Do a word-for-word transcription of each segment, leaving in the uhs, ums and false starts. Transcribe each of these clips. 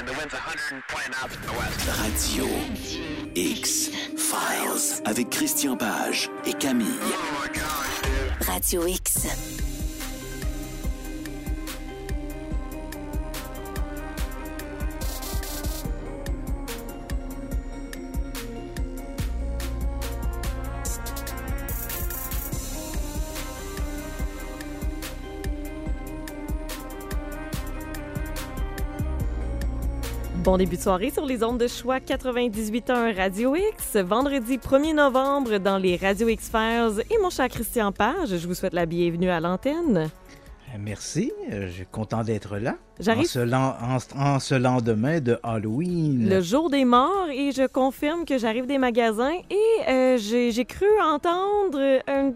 Radio X-Files avec Christian Page et Camille. Radio X. Bon début de soirée sur les ondes de choix quatre-vingt-dix-huit point un Radio X. Vendredi premier novembre dans les Radio X-Files et mon cher Christian Page, je vous souhaite la bienvenue à l'antenne. Merci, je suis content d'être là. J'arrive... En ce, lan... en... en ce lendemain de Halloween. Le jour des morts, et je confirme que j'arrive des magasins et euh, j'ai... j'ai cru entendre un...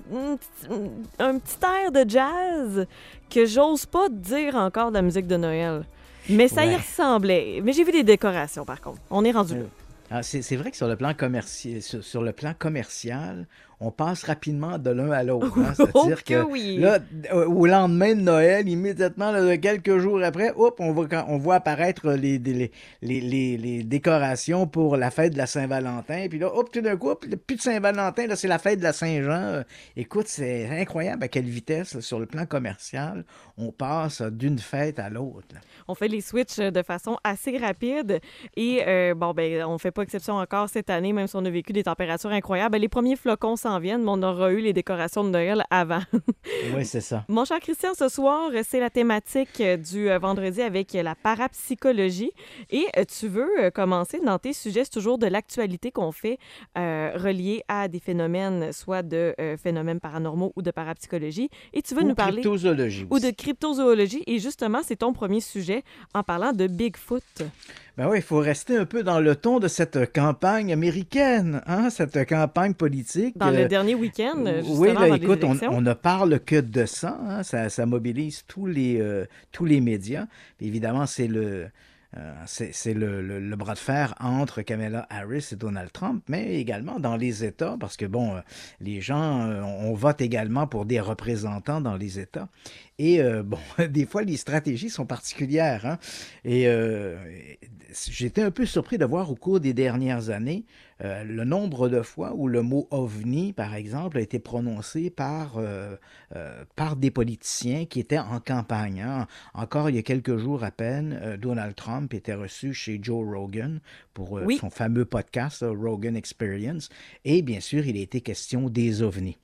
un petit air de jazz que j'ose pas dire encore de la musique de Noël. Mais ça ouais. y ressemblait. Mais j'ai vu des décorations, par contre. On est rendu là. Ah, c'est, c'est vrai que sur le plan commercial, sur, sur le plan commercial, on passe rapidement de l'un à l'autre. Hein? C'est-à-dire oh, que, que oui. là, au lendemain de Noël, immédiatement, là, quelques jours après, hop, on voit, on voit apparaître les, les, les, les, les décorations pour la fête de la Saint-Valentin. Puis là, hop, tout d'un coup, hop, plus de Saint-Valentin, là, c'est la fête de la Saint-Jean. Écoute, c'est incroyable à quelle vitesse, là, sur le plan commercial, on passe d'une fête à l'autre. Là. On fait les switches de façon assez rapide et, euh, bon, ben, on fait pas exception encore cette année, même si on a vécu des températures incroyables. Les premiers flocons s'en viennent, mais on aura eu les décorations de Noël avant. Oui, c'est ça. Mon cher Christian, ce soir, c'est la thématique du vendredi avec la parapsychologie. Et tu veux commencer dans tes sujets, c'est toujours de l'actualité qu'on fait euh, relié à des phénomènes, soit de euh, phénomènes paranormaux ou de parapsychologie. Et tu veux ou nous parler... cryptozoologie Ou de cryptozoologie. Et justement, c'est ton premier sujet en parlant de Bigfoot. Ben oui, il faut rester un peu dans le ton de cette campagne américaine, hein, cette campagne politique. Dans euh, le dernier week-end, justement, oui, là, dans écoute, les on, élections. on ne parle que de ça, hein, ça, ça mobilise tous les, euh, tous les médias. Puis évidemment, c'est le... Euh, c'est, c'est le, le, le bras de fer entre Kamala Harris et Donald Trump, mais également dans les États, parce que, bon, euh, les gens, euh, on vote également pour des représentants dans les États. Et, euh, bon, des fois, les stratégies sont particulières. Hein? Et euh, j'étais un peu surpris de voir au cours des dernières années euh, le nombre de fois où le mot ovni, par exemple, a été prononcé par, euh, euh, par des politiciens qui étaient en campagne. Hein? Encore il y a quelques jours à peine, euh, Donald Trump était reçu chez Joe Rogan pour euh, oui. son fameux podcast, euh, Rogan Experience. Et bien sûr, il a été question des ovnis.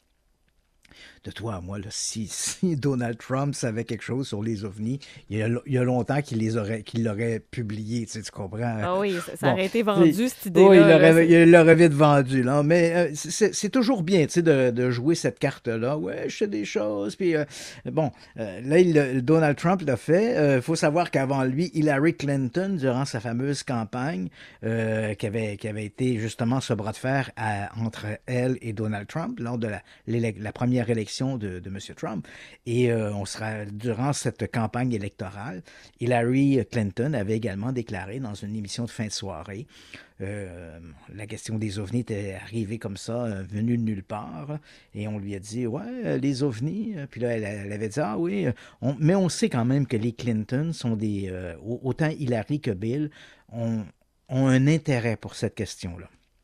De toi à moi, là, si, si Donald Trump savait quelque chose sur les ovnis, il y a, il y a longtemps qu'il les aurait, qu'il l'aurait publié, tu sais, tu comprends? Ah oui, ça, ça bon, aurait été vendu, cette idée-là. Oui, il l'aurait, là, il l'aurait vite vendu, là. Mais euh, c'est, c'est toujours bien, tu sais, de, de jouer cette carte-là. Ouais, je sais des choses, puis euh, bon, euh, là, il, Donald Trump l'a fait. Il euh, faut savoir qu'avant lui, Hillary Clinton, durant sa fameuse campagne, euh, qui, avait, qui avait été justement ce bras de fer à, entre elle et Donald Trump, lors de la, la première élection de, de M. Trump. Et euh, on sera, durant cette campagne électorale, Hillary Clinton avait également déclaré dans une émission de fin de soirée, euh, la question des ovnis était arrivée comme ça, euh, venue de nulle part, et on lui a dit, ouais, les ovnis, puis là, elle, elle avait dit, ah oui, on, mais on sait quand même que les Clinton sont des, euh, autant Hillary que Bill, ont, ont un intérêt pour cette question-là.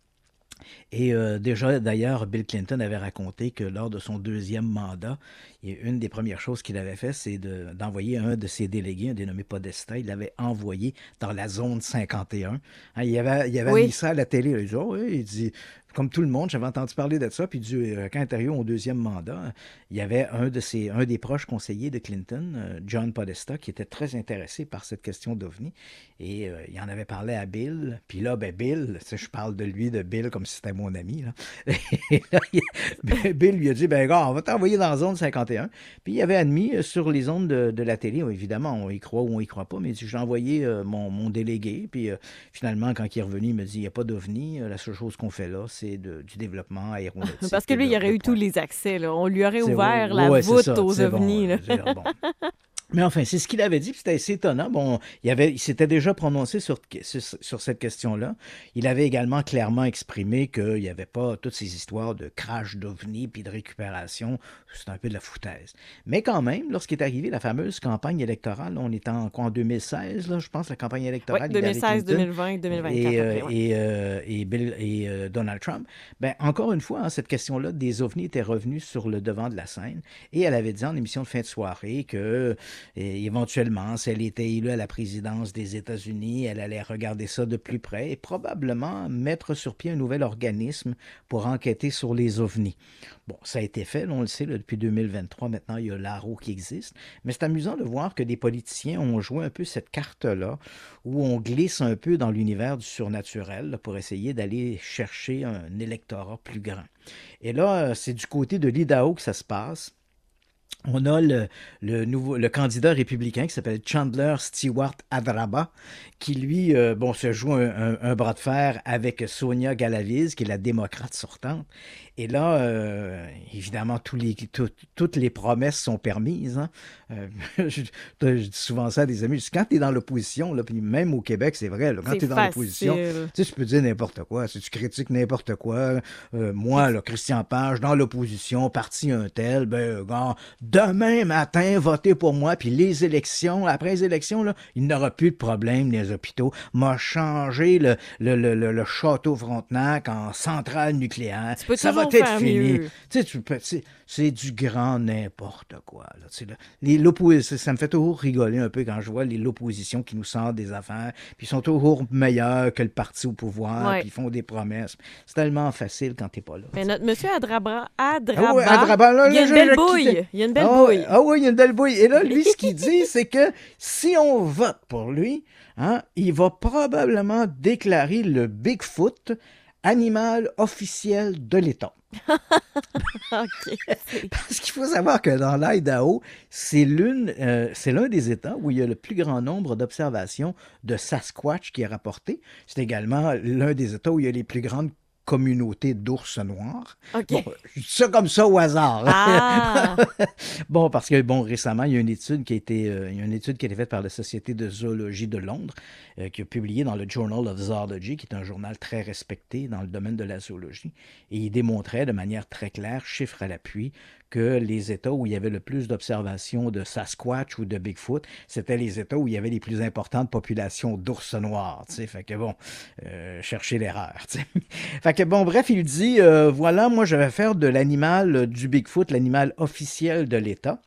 Et euh, déjà, d'ailleurs, Bill Clinton avait raconté que lors de son deuxième mandat, une des premières choses qu'il avait fait, c'est de, d'envoyer un de ses délégués, un dénommé Podesta, il l'avait envoyé dans la zone cinquante et un. Hein, il avait, il avait oui. mis ça à la télé. Il dit, oh, oui, il dit, comme tout le monde, j'avais entendu parler de ça. Puis du, euh, quand il est arrivé au deuxième mandat, il y avait un, de ses, un des proches conseillers de Clinton, euh, John Podesta, qui était très intéressé par cette question d'OVNI. Et euh, il en avait parlé à Bill. Puis là, ben Bill, tu sais, je parle de lui, de Bill, comme si c'était mon ami. Là. Et là, il, Bill lui a dit, ben gars, on va t'envoyer dans la zone cinquante et un. Puis il avait admis euh, sur les ondes de, de la télé, évidemment, on y croit ou on y croit pas, mais il dit, j'ai envoyé euh, mon, mon délégué. Puis euh, finalement, quand il est revenu, il me dit, il n'y a pas d'OVNI. La seule chose qu'on fait là, c'est De, du développement aéronautique. Parce que lui, il aurait eu tous les accès. Là. On lui aurait c'est ouvert oui, la ouais, voûte ça, aux ovnis. Bon, là. dire, bon. Mais enfin, c'est ce qu'il avait dit, puis c'était assez étonnant. Bon, il, avait, il s'était déjà prononcé sur, sur, sur cette question-là. Il avait également clairement exprimé qu'il n'y avait pas toutes ces histoires de crash d'ovnis puis de récupération. C'est un peu de la foutaise. Mais quand même, lorsqu'est arrivée la fameuse campagne électorale, on est en, quoi, en deux mille seize, là, je pense, la campagne électorale. Oui, deux mille seize, deux mille vingt, deux mille vingt-quatre. Et, euh, après, ouais. et, euh, et, Bill, et euh, Donald Trump. Ben, encore une fois, hein, cette question-là des ovnis était revenue sur le devant de la scène. Et elle avait dit en émission de fin de soirée que et éventuellement, si elle était élue à la présidence des États-Unis, elle allait regarder ça de plus près et probablement mettre sur pied un nouvel organisme pour enquêter sur les ovnis. Bon, ça a été fait, on le sait, là, depuis deux mille vingt-trois, maintenant, il y a l'A R O qui existe. Mais c'est amusant de voir que des politiciens ont joué un peu cette carte-là, où on glisse un peu dans l'univers du surnaturel là, pour essayer d'aller chercher un électorat plus grand. Et là, c'est du côté de l'Idaho que ça se passe. On a le, le, nouveau, le candidat républicain qui s'appelle Chandler Stewart Adraba, qui lui, euh, bon, se joue un, un, un bras de fer avec Sonia Galaviz, qui est la démocrate sortante. Et là, euh, évidemment, tous les, tout, toutes les promesses sont permises. Hein. Euh, je, je dis souvent ça à des amis. Quand tu es dans l'opposition, là, puis même au Québec, c'est vrai, là, quand tu es dans l'opposition, tu sais, tu peux dire n'importe quoi. Si tu critiques n'importe quoi, euh, moi, là, Christian Page, dans l'opposition, parti un tel, ben, gars, demain matin, votez pour moi, puis les élections, après les élections, là, il n'y aura plus de problème, les hôpitaux. M'a changé le, le, le, le, le château Frontenac en centrale nucléaire. Ça va être fini. Tu sais, tu peux, tu sais, c'est du grand n'importe quoi. Là, tu sais, là. Les, l'opposition, ça me fait toujours rigoler un peu quand je vois les, l'opposition qui nous sortent des affaires, puis ils sont toujours meilleurs que le parti au pouvoir, ouais. Puis ils font des promesses. C'est tellement facile quand t'es pas là. Mais notre monsieur Adraba, Adraba, ah ouais, Adraba là, il y a une belle bouille. Il y a une belle ah, bouille. Ah oui, il y a une belle bouille. Et là, lui, ce qu'il dit, c'est que si on vote pour lui, hein, il va probablement déclarer le Bigfoot animal officiel de l'État. Okay. Parce qu'il faut savoir que dans l'Idaho, c'est, l'une, euh, c'est l'un des États où il y a le plus grand nombre d'observations de Sasquatch qui est rapporté. C'est également l'un des États où il y a les plus grandes communauté d'ours noirs. Okay. Bon, je dis ça comme ça au hasard. Ah. Bon, parce que bon, récemment, il y a une étude qui a été, euh, il y a une étude qui a été faite par la Société de zoologie de Londres, euh, qui a publié dans le Journal of Zoology, qui est un journal très respecté dans le domaine de la zoologie, et il démontrait de manière très claire, chiffre à l'appui, que les États où il y avait le plus d'observations de Sasquatch ou de Bigfoot, c'était les États où il y avait les plus importantes populations d'ours noirs, tu sais, fait que bon, euh, chercher l'erreur, tu sais. Fait que bon, bref, il dit, euh, voilà, moi je vais faire de l'animal, euh, du Bigfoot, l'animal officiel de l'État.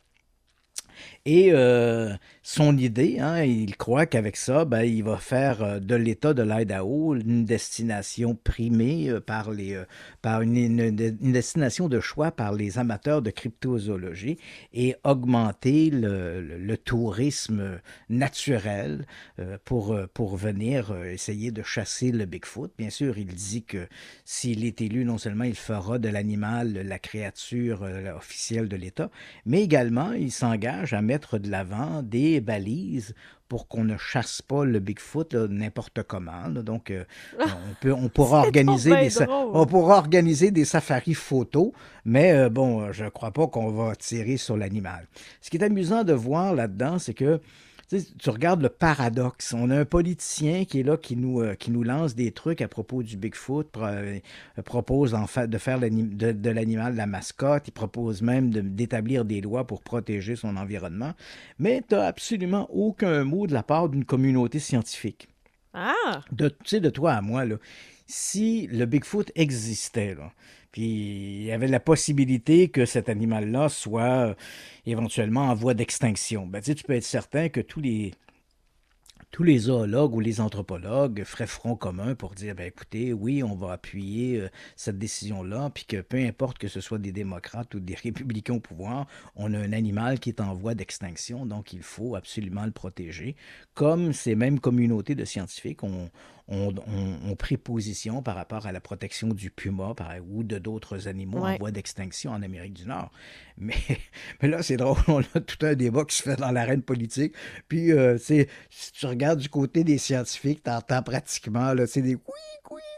Et euh, son idée, hein, il croit qu'avec ça, ben, il va faire de l'État de l'Idaho une destination primée par les, par une, une, une destination de choix par les amateurs de cryptozoologie et augmenter le, le, le tourisme naturel euh, pour, pour venir essayer de chasser le Bigfoot. Bien sûr, il dit que s'il est élu, non seulement il fera de l'animal la créature euh, officielle de l'État, mais également il s'engage à mettre de l'avant des balises pour qu'on ne chasse pas le Bigfoot là, n'importe comment. Là. Donc, euh, on, peut, on, pourra organiser des sa- on pourra organiser des safaris photos, mais euh, bon, je ne crois pas qu'on va tirer sur l'animal. Ce qui est amusant de voir là-dedans, c'est que tu sais, tu regardes le paradoxe. On a un politicien qui est là, qui nous, euh, qui nous lance des trucs à propos du Bigfoot, pro- euh, propose en fait de faire l'anim- de, de l'animal la mascotte, il propose même de, d'établir des lois pour protéger son environnement, mais tu n'as absolument aucun mot de la part d'une communauté scientifique. Ah! De, tu sais, de toi à moi, là, si le Bigfoot existait, là, puis il y avait la possibilité que cet animal-là soit euh, éventuellement en voie d'extinction, ben, tu sais, tu peux être certain que tous les, tous les zoologues ou les anthropologues feraient front commun pour dire, ben écoutez, oui, on va appuyer euh, cette décision-là, puis que peu importe que ce soit des démocrates ou des républicains au pouvoir, on a un animal qui est en voie d'extinction, donc il faut absolument le protéger. Comme ces mêmes communautés de scientifiques ont, ont, ont, ont pris position par rapport à la protection du puma par, ou de d'autres animaux ouais. en voie d'extinction en Amérique du Nord. Mais, mais là, c'est drôle, on a tout un débat qui se fait dans l'arène politique, puis euh, si tu regardes du côté des scientifiques, t'entends pratiquement là, c'est des oui, oui,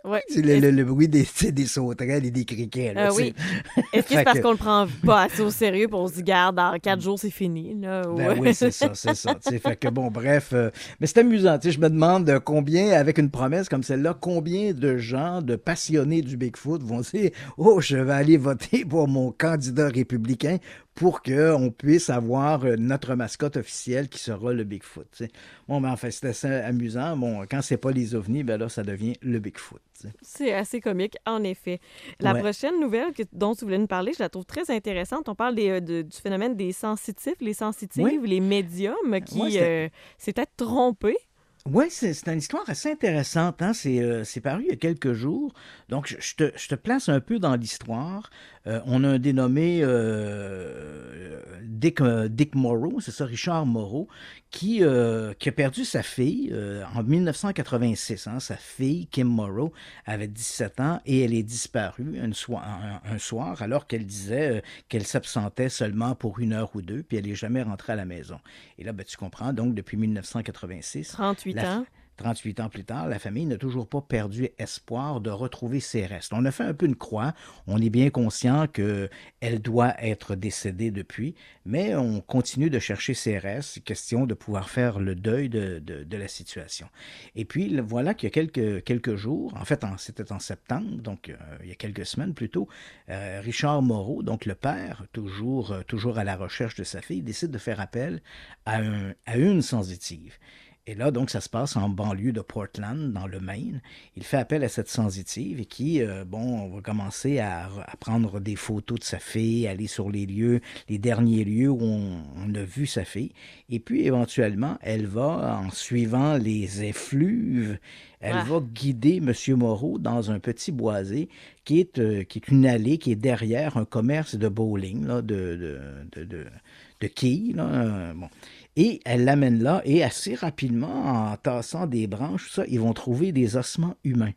Ouais. C'est le, le, le bruit des, des sauterelles et des criquets. Là, euh, oui. Est-ce que c'est parce qu'on le prend pas assez au sérieux pour on se dit, garde, dans quatre jours, c'est fini? Là, ou... Ben oui, c'est ça, c'est ça. Fait que bon, bref. Euh, mais c'est amusant. Je me demande combien, avec une promesse comme celle-là, combien de gens, de passionnés du Bigfoot vont dire « Oh, je vais aller voter pour mon candidat républicain pour qu'on puisse avoir notre mascotte officielle qui sera le Bigfoot. » T'sais. Bon, ben en fait, c'est assez amusant. Bon, quand c'est pas les ovnis, ben là, ça devient le Bigfoot. T'sais. C'est assez comique, en effet. La Ouais. prochaine nouvelle que, dont tu voulais nous parler, je la trouve très intéressante. On parle des, de, du phénomène des sensitifs, les sensitives, Oui. les médiums qui Ouais, euh, s'est peut-être trompés. Oui, c'est, c'est une histoire assez intéressante. Hein? C'est, euh, c'est paru il y a quelques jours. Donc, je, je te, je te place un peu dans l'histoire. Euh, on a un dénommé euh, Dick, euh, Dick Morrow, c'est ça, Richard Morrow, qui, euh, qui a perdu sa fille euh, en dix-neuf cent quatre-vingt-six. Hein? Sa fille, Kim Morrow, avait dix-sept ans et elle est disparue un soir, un, un soir alors qu'elle disait euh, qu'elle s'absentait seulement pour une heure ou deux, puis elle n'est jamais rentrée à la maison. Et là, ben, tu comprends, donc depuis dix-neuf cent quatre-vingt-six... trente-huit la, ans. trente-huit ans plus tard, la famille n'a toujours pas perdu espoir de retrouver ses restes. On a fait un peu une croix. On est bien conscient qu'elle doit être décédée depuis, mais on continue de chercher ses restes, question de pouvoir faire le deuil de, de, de la situation. Et puis, voilà qu'il y a quelques, quelques jours, en fait, en, c'était en septembre, donc euh, il y a quelques semaines plutôt, euh, Richard Morrow, donc le père, toujours, euh, toujours à la recherche de sa fille, décide de faire appel à, un, à une sensitive. Et là, donc, ça se passe en banlieue de Portland, dans le Maine. Il fait appel à cette sensitive et qui, euh, bon, va commencer à, à prendre des photos de sa fille, aller sur les lieux, les derniers lieux où on, on a vu sa fille. Et puis, éventuellement, elle va, en suivant les effluves, elle Ah. va guider M. Morrow dans un petit boisé qui est, euh, qui est une allée qui est derrière un commerce de bowling, là, de, de, de, de, de quilles, là, euh, bon. Et elle l'amène là, et assez rapidement, en tassant des branches, tout ça, ils vont trouver des ossements humains.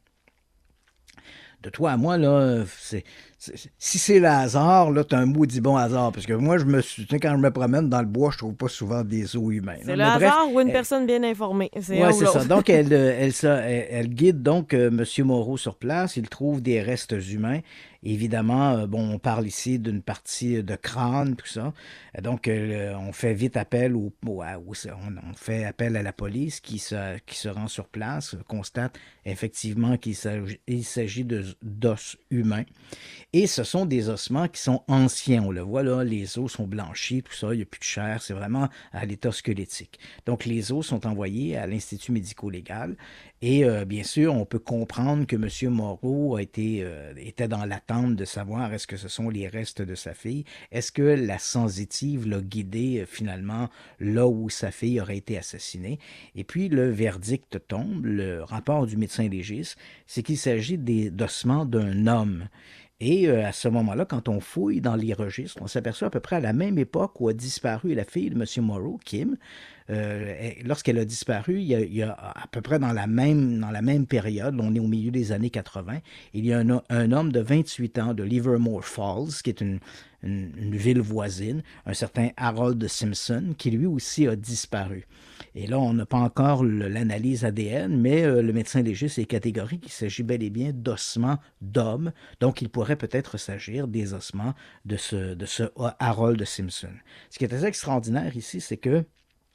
De toi à moi, là, c'est, c'est, si c'est le hasard, là, t'as un maudit bon hasard. Parce que moi, je me suis, tu sais, quand je me promène dans le bois, je trouve pas souvent des os humains. C'est là. le Mais hasard bref, ou une elle, personne bien informée. C'est ouais, un ou c'est l'autre. ça. Donc, elle, elle, elle, elle, elle guide donc euh, M. Morrow sur place. Il trouve des restes humains. Évidemment, euh, bon, on parle ici d'une partie de crâne, tout ça. Donc, euh, on fait vite appel au, au, au on, on fait appel à la police qui se, qui se rend sur place, constate effectivement qu'il s'agit, il s'agit de, d'os humains. Et ce sont des ossements qui sont anciens. On le voit là, les os sont blanchis, tout ça, il n'y a plus de chair, c'est vraiment à l'état squelettique. Donc, les os sont envoyés à l'Institut médico-légal. Et euh, bien sûr, on peut comprendre que M. Morrow a été, euh, était dans l'attente de savoir est-ce que ce sont les restes de sa fille, est-ce que la sensitive l'a guidé euh, finalement là où sa fille aurait été assassinée. Et puis le verdict tombe, le rapport du médecin légiste, c'est qu'il s'agit des, d'ossements d'un homme. Et euh, à ce moment-là, quand on fouille dans les registres, on s'aperçoit à peu près à la même époque où a disparu la fille de M. Morrow, Kim. Euh, lorsqu'elle a disparu, il y a, il y a à peu près dans la même, dans la même période, on est au milieu des années quatre-vingt, il y a un, un homme de vingt-huit ans de Livermore Falls, qui est une, une, une ville voisine, un certain Harold Simpson, qui lui aussi a disparu. Et là, on n'a pas encore le, l'analyse A D N, mais euh, le médecin légiste est catégorique qu'il s'agit bel et bien d'ossements d'hommes, donc il pourrait peut-être s'agir des ossements de ce, de ce Harold Simpson. Ce qui est assez extraordinaire ici, c'est que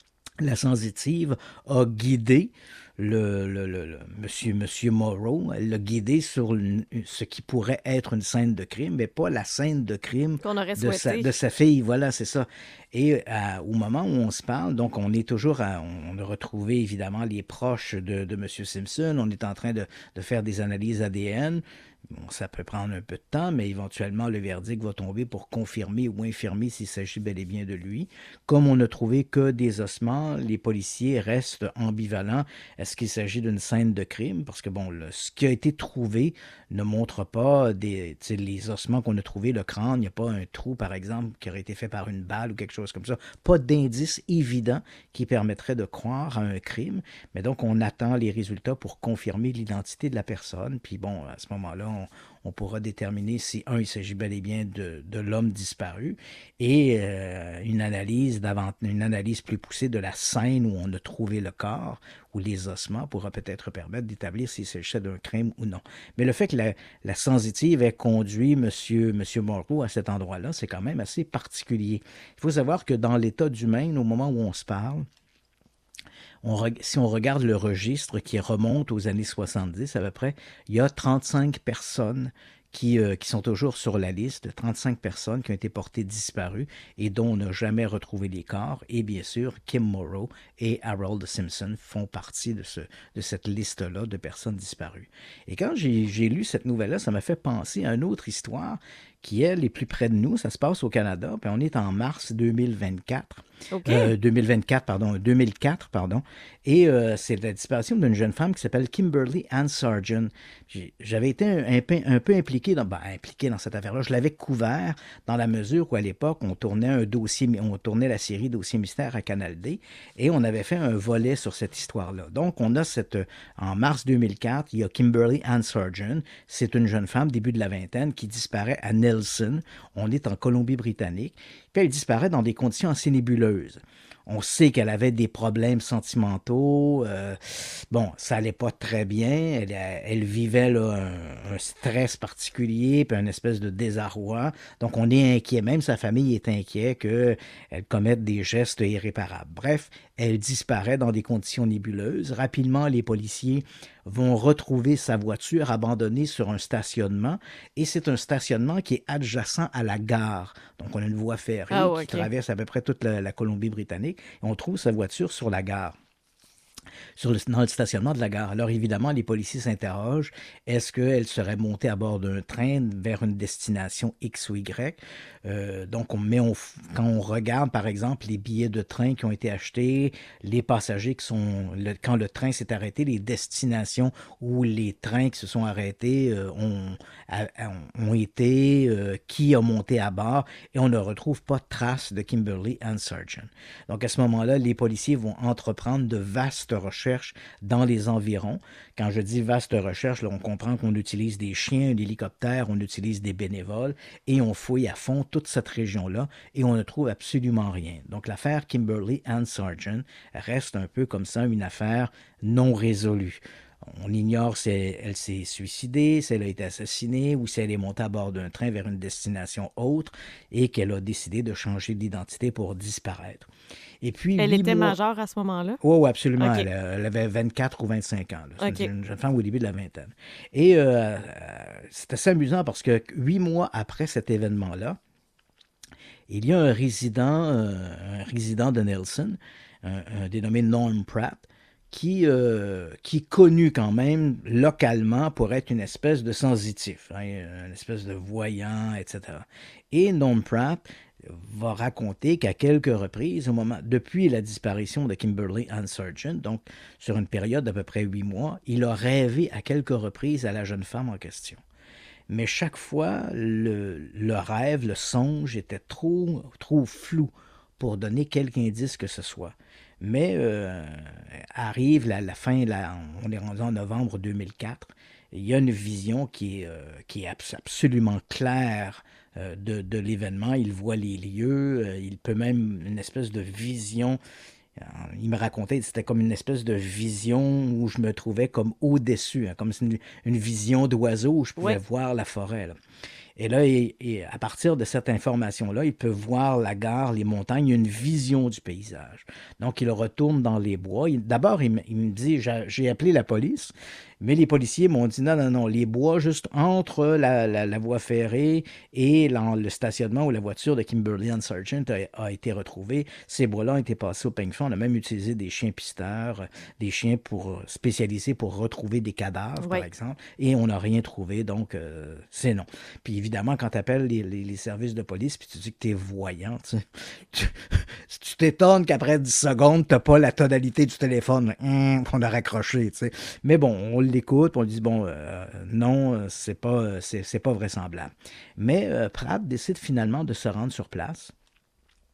la sensitive a guidé le, le, le, le monsieur, monsieur Morrow, elle l'a guidé sur une, ce qui pourrait être une scène de crime, mais pas la scène de crime Qu'on aurait de, sa, souhaité. de sa fille. Voilà, c'est ça. Et à, au moment où on se parle, donc on est toujours à, on a retrouvé évidemment les proches de, de M. Simpson, on est en train de, de faire des analyses A D N. Bon, ça peut prendre un peu de temps, mais éventuellement, le verdict va tomber pour confirmer ou infirmer s'il s'agit bel et bien de lui. Comme on n'a trouvé que des ossements, les policiers restent ambivalents. Est-ce qu'il s'agit d'une scène de crime? Parce que, bon, le, ce qui a été trouvé ne montre pas des, les ossements qu'on a trouvés, le crâne. Il n'y a pas un trou, par exemple, qui aurait été fait par une balle ou quelque chose comme ça. Pas d'indice évident qui permettrait de croire à un crime. Mais donc, on attend les résultats pour confirmer l'identité de la personne. Puis, bon, à ce moment-là, on, on pourra déterminer si, un, il s'agit bel et bien de, de l'homme disparu, et euh, une analyse d'avant, une analyse plus poussée de la scène où on a trouvé le corps, ou les ossements, pourra peut-être permettre d'établir s'il s'agissait d'un crime ou non. Mais le fait que la, la sensitive ait conduit M. Monsieur, Monsieur Morrow à cet endroit-là, c'est quand même assez particulier. Il faut savoir que dans l'État du Maine, au moment où on se parle, On, si on regarde le registre qui remonte aux années soixante-dix à peu près, il y a trente-cinq personnes qui, euh, qui sont toujours sur la liste, trente-cinq personnes qui ont été portées disparues et dont on n'a jamais retrouvé les corps. Et bien sûr, Kim Morrow et Harold Simpson font partie de, ce, de cette liste-là de personnes disparues. Et quand j'ai, j'ai lu cette nouvelle-là, ça m'a fait penser à une autre histoire qui, elle, est plus près de nous. Ça se passe au Canada, puis on est en mars deux mille vingt-quatre. Okay. Euh, deux mille vingt-quatre, pardon, deux mille quatre, pardon. Et euh, c'est la disparition d'une jeune femme qui s'appelle Kimberly Ann Sargent. J'ai, j'avais été un, un, peu, un peu impliqué dans, ben, impliqué dans cette affaire-là. Je l'avais couvert dans la mesure où, à l'époque, on tournait un dossier, on tournait la série Dossier mystère à Canal D, et on avait fait un volet sur cette histoire-là. Donc, on a cette, en mars deux mille quatre, il y a Kimberly Ann Sargent. C'est une jeune femme, début de la vingtaine, qui disparaît à Nelson. On est en Colombie-Britannique. Puis elle disparaît dans des conditions assez nébuleuses. On sait qu'elle avait des problèmes sentimentaux. Euh, bon, ça allait pas très bien. Elle, elle vivait là, un, un stress particulier, puis une espèce de désarroi. Donc, on est inquiet. Même sa famille est inquiet qu'elle commette des gestes irréparables. Bref, elle disparaît dans des conditions nébuleuses. Rapidement, les policiers vont retrouver sa voiture abandonnée sur un stationnement. Et c'est un stationnement qui est adjacent à la gare. Donc, on a une voie ferrée ah, qui okay. traverse à peu près toute la, la Colombie-Britannique. Et on trouve sa voiture sur la gare. Sur le, dans le stationnement de la gare. Alors évidemment, les policiers s'interrogent, est-ce qu'elle serait montée à bord d'un train vers une destination X ou Y? Euh, donc, on, mais on, quand on regarde, par exemple, les billets de train qui ont été achetés, les passagers qui sont... Le, quand le train s'est arrêté, les destinations où les trains qui se sont arrêtés euh, ont, a, ont été, euh, qui a monté à bord, et on ne retrouve pas de traces de Kimberly Ann Sargent. Donc, à ce moment-là, les policiers vont entreprendre de vastes recherches dans les environs. Quand je dis vaste recherche, là, on comprend qu'on utilise des chiens, un hélicoptère, on utilise des bénévoles et on fouille à fond toute cette région-là et on ne trouve absolument rien. Donc l'affaire Kimberly Ann Sargent reste un peu comme ça une affaire non résolue. On ignore si elle, elle s'est suicidée, si elle a été assassinée ou si elle est montée à bord d'un train vers une destination autre et qu'elle a décidé de changer d'identité pour disparaître. Et puis, elle était mois... majeure à ce moment-là? Oui, oh, absolument. Okay. Elle, elle avait vingt-quatre ou vingt-cinq ans. Là. C'est okay. une jeune femme au début de la vingtaine. Et euh, c'est assez amusant parce que huit mois après cet événement-là, il y a un résident, euh, un résident de Nelson, un, un dénommé Norm Pratt, qui, euh, qui est connu quand même localement pour être une espèce de sensitif, hein, une espèce de voyant, et cetera. Et Norm Pratt va raconter qu'à quelques reprises, au moment, depuis la disparition de Kimberly Ann Sargent, donc sur une période d'à peu près huit mois, il a rêvé à quelques reprises à la jeune femme en question. Mais chaque fois, le, le rêve, le songe était trop, trop flou pour donner quelque indice que ce soit. Mais euh, arrive la, la fin, la, on est rendu en novembre deux mille quatre, il y a une vision qui est, euh, qui est absolument claire euh, de, de l'événement. Il voit les lieux, euh, il peut même une espèce de vision. Euh, il me racontait, c'était comme une espèce de vision où je me trouvais comme au-dessus, hein, comme une, une vision d'oiseau où je pouvais ouais. voir la forêt, là. Et là, et, et à partir de cette information-là, il peut voir la gare, les montagnes, il y a une vision du paysage. Donc, il retourne dans les bois. Il, d'abord, il, il me dit, j'ai, j'ai appelé la police, mais les policiers m'ont dit, non, non, non, les bois juste entre la, la, la voie ferrée et la, le stationnement où la voiture de Kimberly Ann Sargent a, a été retrouvée, ces bois-là ont été passés au peigne fin. On a même utilisé des chiens pisteurs, des chiens pour, spécialisés pour retrouver des cadavres, oui. par exemple, et on n'a rien trouvé, donc euh, c'est non. Puis évidemment, quand tu appelles les, les, les services de police puis tu dis que tu es voyant, tu, tu, tu t'étonnes qu'après dix secondes, tu n'as pas la tonalité du téléphone. Hum, on a raccroché. Tu sais. Mais bon, on l'écoute, on lui dit, bon, euh, non, c'est pas, c'est, c'est pas vraisemblable. Mais euh, Pratt décide finalement de se rendre sur place.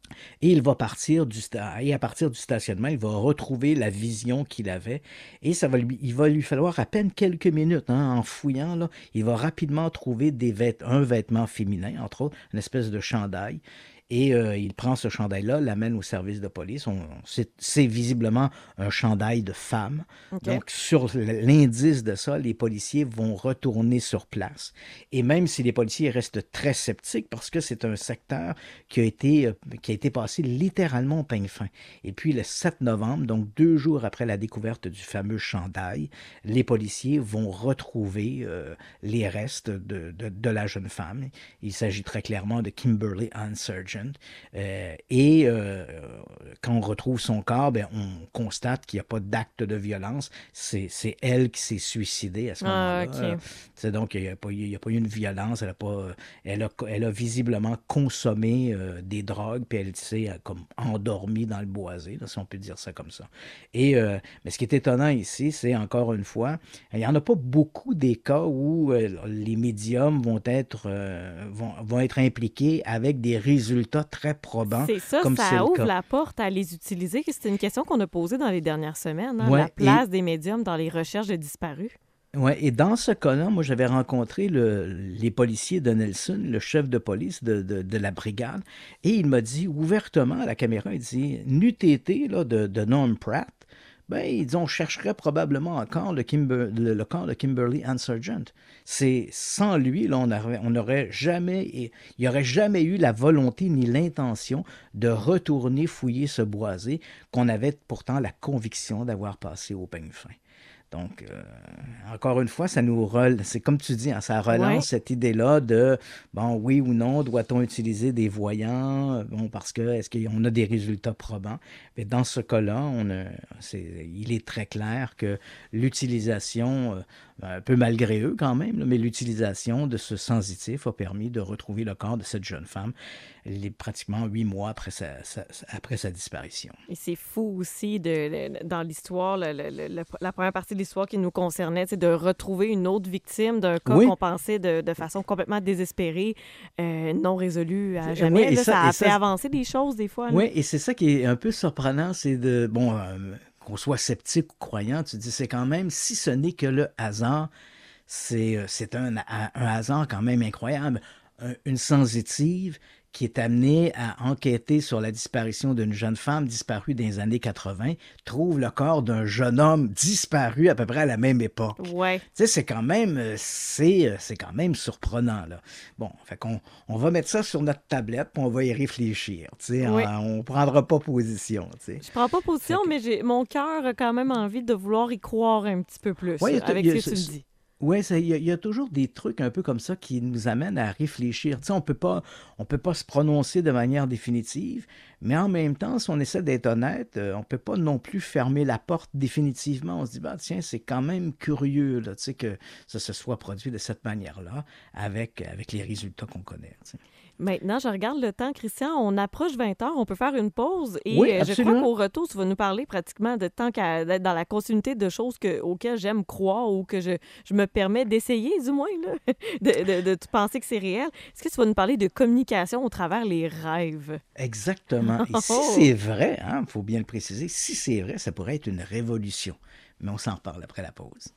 Et il va partir du sta- et à partir du stationnement, il va retrouver la vision qu'il avait. Et ça va lui, il va lui falloir à peine quelques minutes, hein, en fouillant, là, il va rapidement trouver des vêt- un vêtement féminin, entre autres, une espèce de chandail. Et euh, il prend ce chandail-là, l'amène au service de police. On, c'est, c'est visiblement un chandail de femme. OK. Donc, sur l'indice de ça, les policiers vont retourner sur place. Et même si les policiers restent très sceptiques, parce que c'est un secteur qui a été, euh, qui a été passé littéralement au peigne fin. Et puis, le sept novembre, donc deux jours après la découverte du fameux chandail, les policiers vont retrouver euh, les restes de, de, de la jeune femme. Il s'agit très clairement de Kimberly Ann Sargent. Euh, et euh, quand on retrouve son corps, ben, on constate qu'il n'y a pas d'acte de violence. C'est, c'est elle qui s'est suicidée à ce Ah, moment-là. OK. C'est donc, il n'y a, pas eu- il y a pas eu une violence. Elle a, pas, elle a, elle a visiblement consommé euh, des drogues, puis elle s'est euh, comme endormie dans le boisé, là, si on peut dire ça comme ça. Et, euh, mais ce qui est étonnant ici, c'est encore une fois, il n'y en a pas beaucoup des cas où euh, les médiums vont être, euh, vont, vont être impliqués avec des résultats très probants. C'est ça, comme c'est ça le ouvre cas. la porte à les utiliser. C'était une question qu'on a posée dans les dernières semaines, hein, Ouais, la place des médiums dans les recherches de disparus. Ouais, et dans ce cas-là, moi, j'avais rencontré le- les policiers de Nelson, le chef de police de, de- de la brigade, et il m'a dit ouvertement à la caméra, il dit, n'eût été là, de, de Norm Pratt, ben, il dit, on chercherait probablement encore le, Kimber- le, le corps de Kimberly Ann Sargent. C'est sans lui, là, on aurait, on aurait jamais, il n'y aurait jamais eu la volonté ni l'intention de retourner fouiller ce boisé qu'on avait pourtant la conviction d'avoir passé au peigne fin. Donc, euh, encore une fois, ça nous rel... c'est comme tu dis, hein, ça relance Ouais. cette idée-là de, bon, oui ou non, doit-on utiliser des voyants? Bon, parce que, est-ce qu'on a des résultats probants? Mais dans ce cas-là, on a, c'est, il est très clair que l'utilisation, euh, un peu malgré eux quand même, là, mais l'utilisation de ce sensitif a permis de retrouver le corps de cette jeune femme les, pratiquement huit mois après sa, sa- après sa disparition. Et c'est fou aussi, de, de- dans l'histoire, le- le- le- le- la première partie de l'histoire qui nous concernait, c'est de retrouver une autre victime d'un cas Oui. qu'on pensait de, de façon complètement désespérée, euh, non résolue à C'est- jamais. oui, et Là, ça- ça, a et ça, fait c'est- avancer des choses des fois. là. Oui, et c'est ça qui est un peu surprenant, c'est de, bon, euh, qu'on soit sceptique ou croyant, tu dis, c'est quand même, si ce n'est que le hasard, c'est, euh, c'est un, un hasard quand même incroyable. Un- une sensitive qui est amenée à enquêter sur la disparition d'une jeune femme disparue dans les années quatre-vingts, trouve le corps d'un jeune homme disparu à peu près à la même époque. Ouais. Tu sais, c'est quand même, euh, c'est, euh, c'est quand même surprenant, là. Bon, fait qu'on on va mettre ça sur notre tablette, puis on va y réfléchir, tu sais. Oui. On, on prendra pas position, tu sais. Je prends pas position, mais j'ai mon cœur a quand même envie de vouloir y croire un petit peu plus Ouais, il y a- avec il y a- ce que tu c'est- me dis. Oui, il y, a- il y a toujours des trucs un peu comme ça qui nous amènent à réfléchir. Tu sais, on peut pas, on peut pas se prononcer de manière définitive, mais en même temps, si on essaie d'être honnête, euh, on peut pas non plus fermer la porte définitivement. On se dit, bah, tiens, c'est quand même curieux là, tu sais, que ça se soit produit de cette manière-là, avec, avec les résultats qu'on connaît. Tu sais. Maintenant, je regarde le temps, Christian. On approche vingt heures. On peut faire une pause. Et Oui, euh, je crois absolument. qu'au retour, tu vas nous parler pratiquement de tant qu'à d'être dans la continuité de choses que, auxquelles j'aime croire ou que je, je me permets d'essayer, du moins, là, de, de, de penser que c'est réel. Est-ce que tu vas nous parler de communication au travers les rêves? Exactement. Et si Oh! c'est vrai, il faut bien le préciser, si c'est vrai, ça pourrait être une révolution. Mais on s'en reparle après la pause.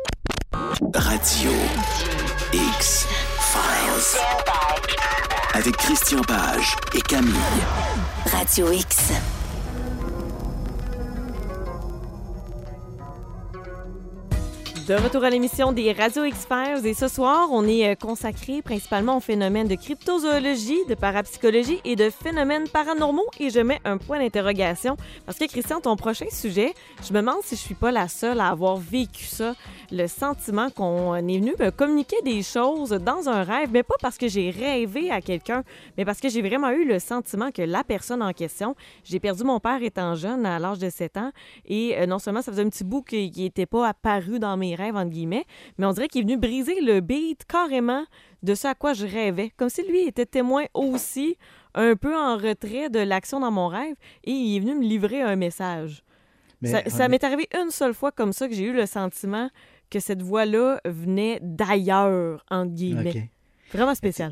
Radio X Files. Avec Christian Page et Camille. Radio X. De retour à l'émission des Radio X-Files et ce soir, on est euh, consacré principalement au phénomène de cryptozoologie, de parapsychologie et de phénomènes paranormaux et je mets un point d'interrogation parce que Christian, ton prochain sujet, je me demande si je suis pas la seule à avoir vécu ça, le sentiment qu'on est venu me communiquer des choses dans un rêve, mais pas parce que j'ai rêvé à quelqu'un, mais parce que j'ai vraiment eu le sentiment que la personne en question, j'ai perdu mon père étant jeune à l'âge de sept ans et euh, non seulement ça faisait un petit bout qu'il n'était pas apparu dans mes rêves, entre guillemets, mais on dirait qu'il est venu briser le beat carrément de ce à quoi je rêvais. Comme si lui était témoin aussi, un peu en retrait de l'action dans mon rêve, et il est venu me livrer un message. Mais, ça ça mais- m'est arrivé une seule fois comme ça que j'ai eu le sentiment que cette voix-là venait d'ailleurs, entre guillemets. OK. Vraiment spécial.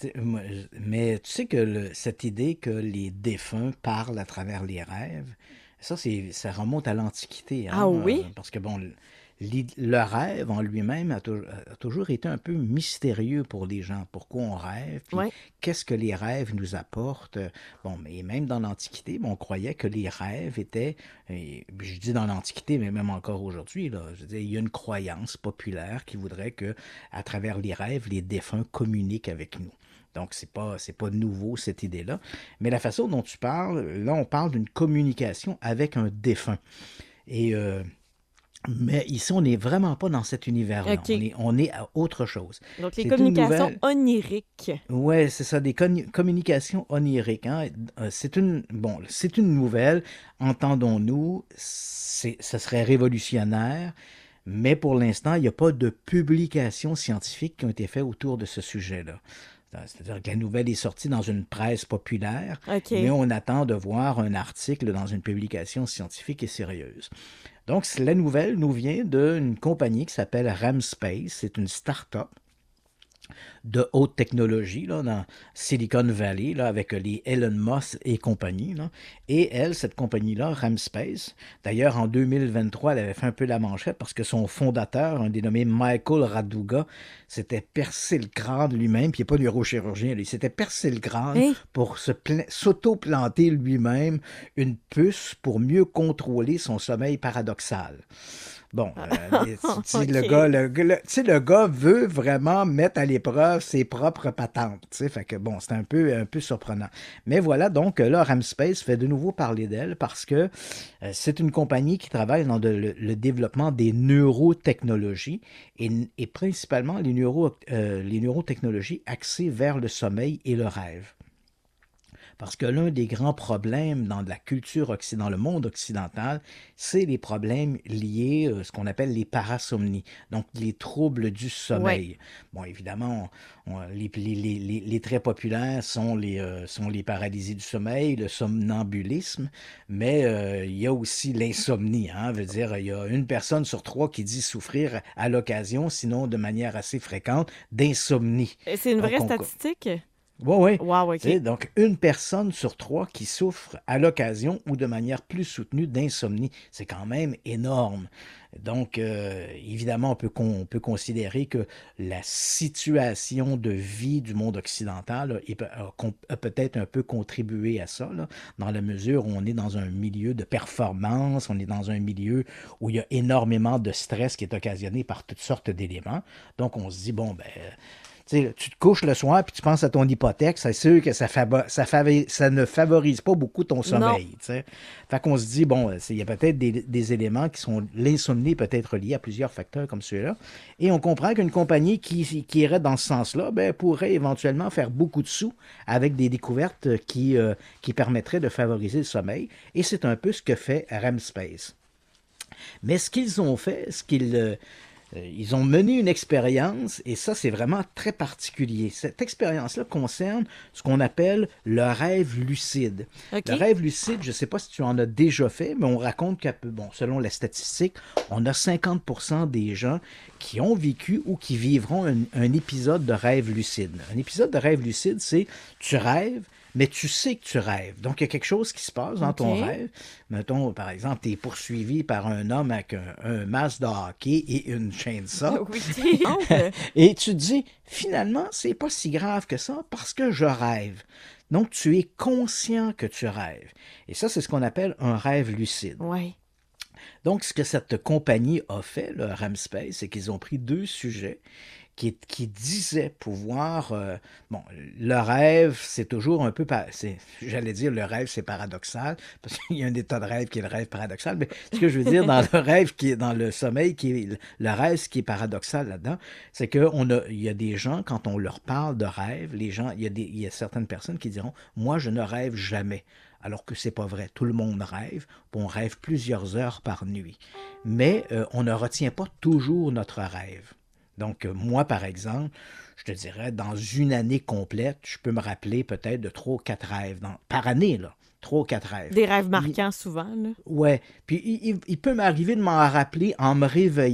tu- moi, je- mais tu sais que le- cette idée que les défunts parlent à travers les rêves, ça, c'est, ça remonte à l'Antiquité, Ah hein, euh, oui? parce que bon, le, l'id- le rêve en lui-même a, tou- a toujours été un peu mystérieux pour les gens. Pourquoi on rêve, puis Oui. qu'est-ce que les rêves nous apportent. euh, Bon, mais même dans l'Antiquité, bon, on croyait que les rêves étaient, et je dis dans l'Antiquité, mais même encore aujourd'hui, là, je veux dire, il y a une croyance populaire qui voudrait que, à travers les rêves, les défunts communiquent avec nous. Donc, c'est pas, c'est pas nouveau, cette idée-là. Mais la façon dont tu parles, là, on parle d'une communication avec un défunt. Et, euh, mais ici, on n'est vraiment pas dans cet univers-là. OK. On est, on est à autre chose. Donc, les C'est une communications nouvelle. oniriques. Ouais, c'est ça, des con- communications oniriques, hein. Euh, C'est une, bon, c'est une nouvelle, entendons-nous, c'est, ce serait révolutionnaire, mais pour l'instant, il n'y a pas de publications scientifiques qui ont été faites autour de ce sujet-là. C'est-à-dire que la nouvelle est sortie dans une presse populaire, OK. mais on attend de voir un article dans une publication scientifique et sérieuse. Donc, c- la nouvelle nous vient d'une compagnie qui s'appelle Ramspace. C'est une start-up de haute technologie là, dans Silicon Valley, là, avec les Elon Musk et compagnie. Là. Et elle, cette compagnie-là, Ramspace, d'ailleurs, en deux mille vingt-trois, elle avait fait un peu la manchette parce que son fondateur, un dénommé Michael Raduga, s'était percé le crâne lui-même, puis il n'est pas neurochirurgien, lui, il s'était percé le crâne Hein? pour se pla- s'auto-planter lui-même une puce pour mieux contrôler son sommeil paradoxal. Bon, euh, tu- tu- le OK. gars, le, gars- le- tu sais, le gars veut vraiment mettre à l'épreuve ses propres patentes. Tu sais, fait que bon, c'est un peu, un peu surprenant. Mais voilà, donc là, Ramspace fait de nouveau parler d'elle parce que euh, c'est une compagnie qui travaille dans de- le, le développement des neurotechnologies et, et principalement les, neuro, euh, les neurotechnologies axées vers le sommeil et le rêve. Parce que l'un des grands problèmes dans la culture occidentale, dans le monde occidental, c'est les problèmes liés à ce qu'on appelle les parasomnies, donc les troubles du Ouais. sommeil. Bon, évidemment, on- les, les- les- les- les très populaires sont les, euh, sont les paralysies du sommeil, le somnambulisme, mais euh, il y a aussi l'insomnie. Hein, veut dire, il y a une personne sur trois qui dit souffrir à l'occasion, sinon de manière assez fréquente, d'insomnie. Et C'est une Donc, vraie on, statistique? oui, oui. Wow, Tu sais, OK. donc, une personne sur trois qui souffre à l'occasion ou de manière plus soutenue d'insomnie. C'est quand même énorme. Donc, euh, évidemment, on peut, con- on peut considérer que la situation de vie du monde occidental là, est pe- a, con- a peut-être un peu contribué à ça, là, dans la mesure où on est dans un milieu de performance, on est dans un milieu où il y a énormément de stress qui est occasionné par toutes sortes d'éléments. Donc, on se dit, bon, ben, tu sais, tu te couches le soir puis tu penses à ton hypothèque, c'est sûr que ça, favo- ça, favo- ça ne favorise pas beaucoup ton Non. sommeil. Tu sais. Fait qu'on se dit, bon, c'est- il y a peut-être des, des éléments qui sont. L'insomnie peut être liée à plusieurs facteurs comme ceux-là. Et on comprend qu'une compagnie qui, qui irait dans ce sens-là ben, pourrait éventuellement faire beaucoup de sous avec des découvertes qui, euh, qui permettraient de favoriser le sommeil. Et c'est un peu ce que fait Ramspace. Mais ce qu'ils ont fait, ce qu'ils. euh, euh, Ils ont mené une expérience, et ça, c'est vraiment très particulier. Cette expérience-là concerne ce qu'on appelle le rêve lucide. OK. Le rêve lucide, je ne sais pas si tu en as déjà fait, mais on raconte que, bon, selon la statistique, on a cinquante pour cent des gens qui ont vécu ou qui vivront un, un épisode de rêve lucide. Un épisode de rêve lucide, c'est tu rêves, mais tu sais que tu rêves. Donc, il y a quelque chose qui se passe dans ton OK. rêve. Mettons, par exemple, tu es poursuivi par un homme avec un, un masque de hockey et une chainsaw. Oui, c'est ample. Et tu te dis, finalement, c'est pas si grave que ça parce que je rêve. Donc, tu es conscient que tu rêves. Et ça, c'est ce qu'on appelle un rêve lucide. Oui. Donc, ce que cette compagnie a fait, le Ramspace, c'est qu'ils ont pris deux sujets qui, qui disaient pouvoir... euh, bon, le rêve, c'est toujours un peu... par- c'est- J'allais dire, le rêve, c'est paradoxal, parce qu'il y a un état de rêve qui est le rêve paradoxal, mais ce que je veux dire, dans le rêve, qui est dans le sommeil, qui est le rêve, ce qui est paradoxal là-dedans, c'est qu'on a, il y a des gens, quand on leur parle de rêve, les gens, il y a, des, il y a certaines personnes qui diront, moi, je ne rêve jamais. Alors que c'est pas vrai. Tout le monde rêve, puis on rêve plusieurs heures par nuit. Mais euh, on ne retient pas toujours notre rêve. Donc, euh, moi, par exemple, je te dirais, dans une année complète, je peux me rappeler peut-être de trois ou quatre rêves. Dans- par année, là. Trois ou quatre rêves. Des rêves marquants, souvent. Là. Ouais. Puis il, il- il peut m'arriver de m'en rappeler en me réveillant,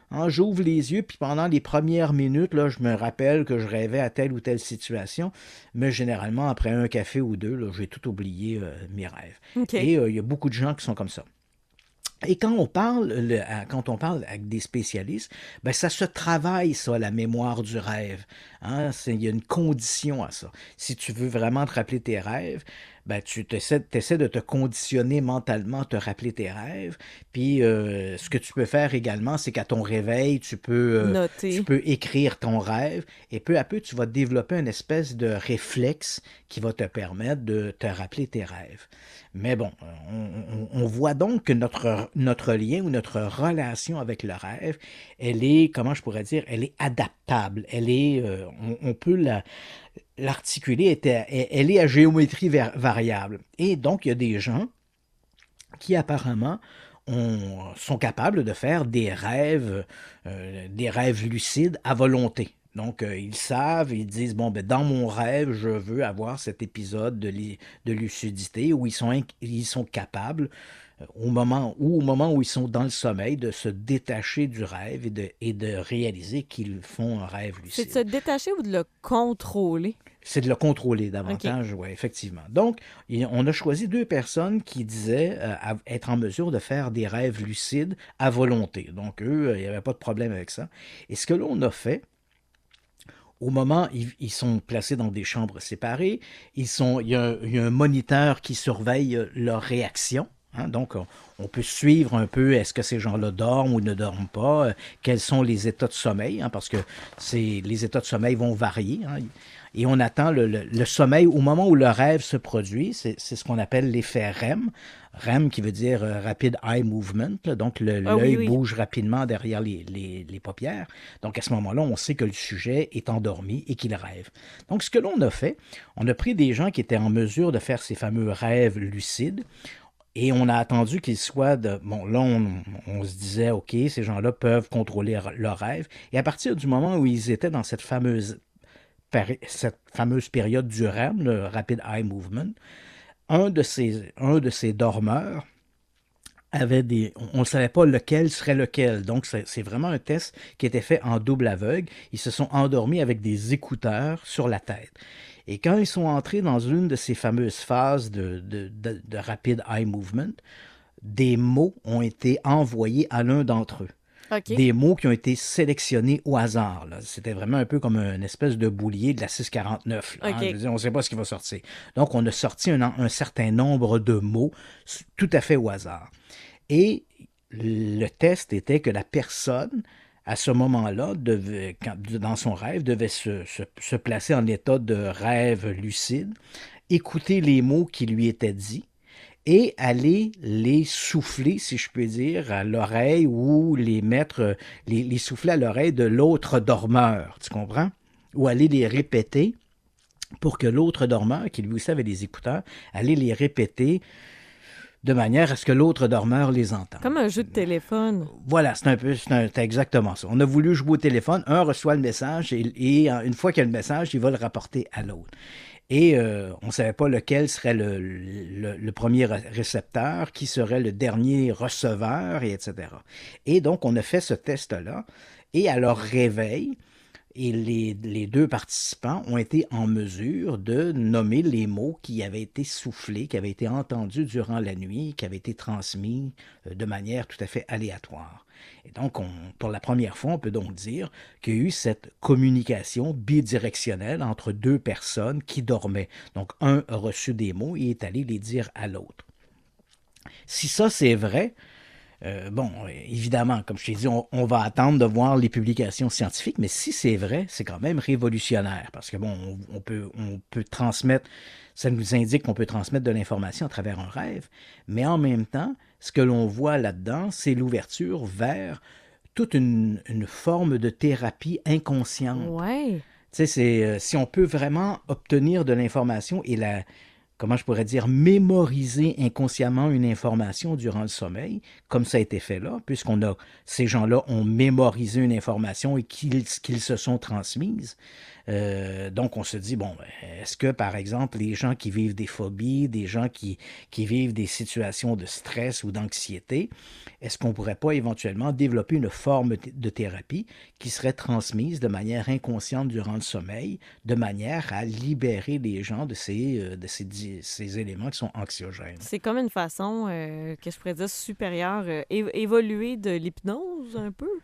Hein, j'ouvre les yeux, puis pendant les premières minutes, là, je me rappelle que je rêvais à telle ou telle situation, mais généralement, après un café ou deux, là, j'ai tout oublié euh, mes rêves. OK. Et euh, il y a beaucoup de gens qui sont comme ça. Et quand on parle, le- à- quand on parle avec des spécialistes, ben ça se travaille, ça, la mémoire du rêve. Hein. C'est- il y a une condition à ça. Si tu veux vraiment te rappeler tes rêves, ben tu t'essaies, t'essaies de te conditionner mentalement, te rappeler tes rêves. Puis euh, ce que tu peux faire également, c'est qu'à ton réveil, tu peux, euh, tu Noté. peux écrire ton rêve et peu à peu, tu vas développer une espèce de réflexe qui va te permettre de te rappeler tes rêves. Mais bon, on, on- on voit donc que notre, notre lien ou notre relation avec le rêve, elle est, comment je pourrais dire, elle est adaptable. Elle est, euh, on, on peut la, l'articuler, est à- elle est à géométrie var- variable. Et donc, il y a des gens qui apparemment ont- sont capables de faire des rêves, euh, des rêves lucides à volonté. Donc, euh, ils savent, ils disent, bon, ben, dans mon rêve, je veux avoir cet épisode de, li- de lucidité où ils sont, inc- ils sont capables, euh, au moment, ou au moment où ils sont dans le sommeil, de se détacher du rêve et de, et de réaliser qu'ils font un rêve C'est de lucide. se détacher ou de le contrôler? C'est de le contrôler OK. davantage, oui, effectivement. Donc, il- on a choisi deux personnes qui disaient euh, av- être en mesure de faire des rêves lucides à volonté. Donc, eux, euh, il n'y avait pas de problème avec ça. Et ce que l'on a fait, au moment, ils, ils sont placés dans des chambres séparées. Ils sont, il y a, il y a un moniteur qui surveille euh, leurs réactions. Hein. Donc, on, on peut suivre un peu est-ce que ces gens-là dorment ou ne dorment pas, euh, quels sont les états de sommeil, hein, parce que c'est, les états de sommeil vont varier. Hein. Et on attend le, le- le sommeil au moment où le rêve se produit. C'est, c'est ce qu'on appelle l'effet REM. REM qui veut dire euh, Rapid Eye Movement. Là. Donc, le- Ah oui, l'œil oui. bouge rapidement derrière les, les- les paupières. Donc, à ce moment-là, on sait que le sujet est endormi et qu'il rêve. Donc, ce que l'on a fait, on a pris des gens qui étaient en mesure de faire ces fameux rêves lucides. Et on a attendu qu'ils soient de... Bon, là, on, on se disait, OK, ces gens-là peuvent contrôler leurs rêves. Et à partir du moment où ils étaient dans cette fameuse, péri- cette fameuse période du REM, le Rapid Eye Movement, un de ces, un de ces dormeurs avait des... On ne savait pas lequel serait lequel. Donc, c'est c'est vraiment un test qui était fait en double aveugle. Ils se sont endormis avec des écouteurs sur la tête. Et quand ils sont entrés dans une de ces fameuses phases de, de, de, de rapid eye movement, des mots ont été envoyés à l'un d'entre eux. OK. Des mots qui ont été sélectionnés au hasard. Là. C'était vraiment un peu comme une espèce de boulier de la six cent quarante-neuf. Là, hein. OK. Je veux dire, on ne sait pas ce qui va sortir. Donc, on a sorti un, un certain nombre de mots s- tout à fait au hasard. Et le test était que la personne, à ce moment-là, devait, quand- dans son rêve, devait se, se- se placer en état de rêve lucide, écouter les mots qui lui étaient dits et aller les souffler, si je peux dire, à l'oreille ou les mettre, les, les souffler à l'oreille de l'autre dormeur. Tu comprends? Ou aller les répéter pour que l'autre dormeur, qui lui aussi avait des écouteurs, aller les répéter de manière à ce que l'autre dormeur les entende. Comme un jeu de téléphone. Voilà, c'est un peu, c'est, un- c'est exactement ça. On a voulu jouer au téléphone, un reçoit le message et, et une fois qu'il y a le message, il va le rapporter à l'autre. Et euh, on ne savait pas lequel serait le, le, le premier récepteur, qui serait le dernier receveur, et et cetera. Et donc, on a fait ce test-là, et à leur réveil, et les, les deux participants ont été en mesure de nommer les mots qui avaient été soufflés, qui avaient été entendus durant la nuit, qui avaient été transmis euh, de manière tout à fait aléatoire. Et donc, on, pour la première fois, on peut donc dire qu'il y a eu cette communication bidirectionnelle entre deux personnes qui dormaient. Donc, un a reçu des mots et est allé les dire à l'autre. Si ça, c'est vrai, Euh, bon, évidemment, comme je t'ai dit, on, on va attendre de voir les publications scientifiques, mais si c'est vrai, c'est quand même révolutionnaire parce que, bon, on, on peut, on peut transmettre, ça nous indique qu'on peut transmettre de l'information à travers un rêve, mais en même temps, ce que l'on voit là-dedans, c'est l'ouverture vers toute une, une forme de thérapie inconsciente. Ouais. Tu sais, c'est, euh, si on peut vraiment obtenir de l'information et la comment je pourrais dire, mémoriser inconsciemment une information durant le sommeil, comme ça a été fait là, puisqu'on a, ces gens-là ont mémorisé une information et qu'ils, qu'ils se sont transmises. Euh, donc, on se dit, bon, est-ce que, par exemple, les gens qui vivent des phobies, des gens qui, qui vivent des situations de stress ou d'anxiété, est-ce qu'on ne pourrait pas éventuellement développer une forme de thérapie qui serait transmise de manière inconsciente durant le sommeil, de manière à libérer les gens de ces, de ces, ces éléments qui sont anxiogènes? C'est comme une façon, euh, que je pourrais dire, supérieure, euh, é- évoluée de l'hypnose, un peu?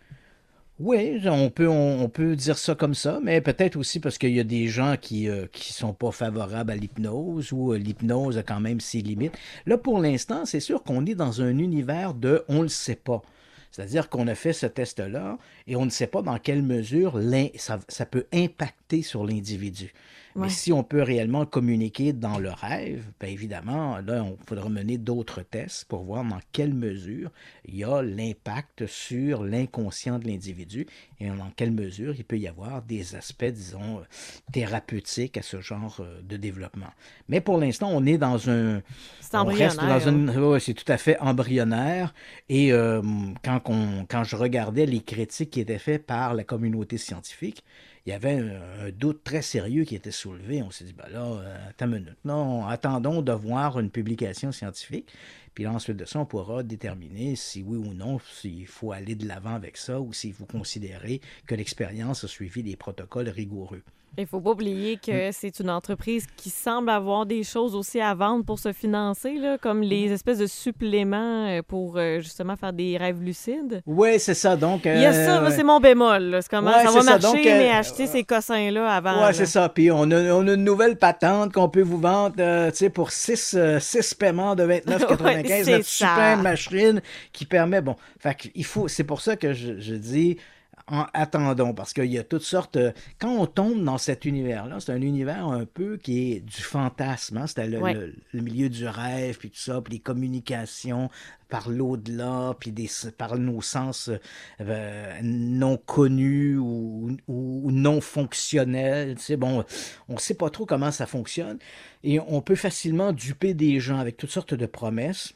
Oui, on peut, on, on peut dire ça comme ça, mais peut-être aussi parce qu'il y a des gens qui ne sont pas favorables à l'hypnose ou euh, l'hypnose a quand même ses limites. Là, pour l'instant, c'est sûr qu'on est dans un univers de « on ne le sait pas ». C'est-à-dire qu'on a fait ce test-là et on ne sait pas dans quelle mesure ça, ça peut impacter sur l'individu. Ouais. Mais si on peut réellement communiquer dans le rêve, bien évidemment, là, il faudra mener d'autres tests pour voir dans quelle mesure il y a l'impact sur l'inconscient de l'individu et dans quelle mesure il peut y avoir des aspects, disons, thérapeutiques à ce genre de développement. Mais pour l'instant, on est dans un... C'est embryonnaire. On reste dans une, ouais, c'est tout à fait embryonnaire. Et euh, quand, on, quand je regardais les critiques qui étaient faites par la communauté scientifique, il y avait un, un doute très sérieux qui était soulevé. On s'est dit, ben là, euh, attends une minute. Non, attendons de voir une publication scientifique. Puis là, ensuite de ça, on pourra déterminer si oui ou non, s'il faut aller de l'avant avec ça ou si vous considérez que l'expérience a suivi des protocoles rigoureux. Il ne faut pas oublier que mmh. c'est une entreprise qui semble avoir des choses aussi à vendre pour se financer, là, comme les espèces de suppléments pour euh, justement faire des rêves lucides. Oui, c'est ça. Donc, euh, il y a ça, ouais. c'est mon bémol. Là. C'est comment ouais, ça va marcher, ça. Donc, mais euh, acheter euh, ces cossins-là avant. Oui, c'est ça. Puis on a, on a une nouvelle patente qu'on peut vous vendre euh, pour six, euh, six paiements de vingt-neuf quatre-vingt-quinze. Ouais, notre super machine qui permet... Bon, fait qu'il faut... C'est pour ça que je, je dis... En attendons, parce qu'il y a toutes sortes... Quand on tombe dans cet univers-là, c'est un univers un peu qui est du fantasme, hein? C'est le, ouais. le, le milieu du rêve, puis tout ça, puis les communications par l'au-delà, puis des, par nos sens euh, non connus ou, ou, ou non fonctionnels. Tu sais, bon, on ne sait pas trop comment ça fonctionne, et on peut facilement duper des gens avec toutes sortes de promesses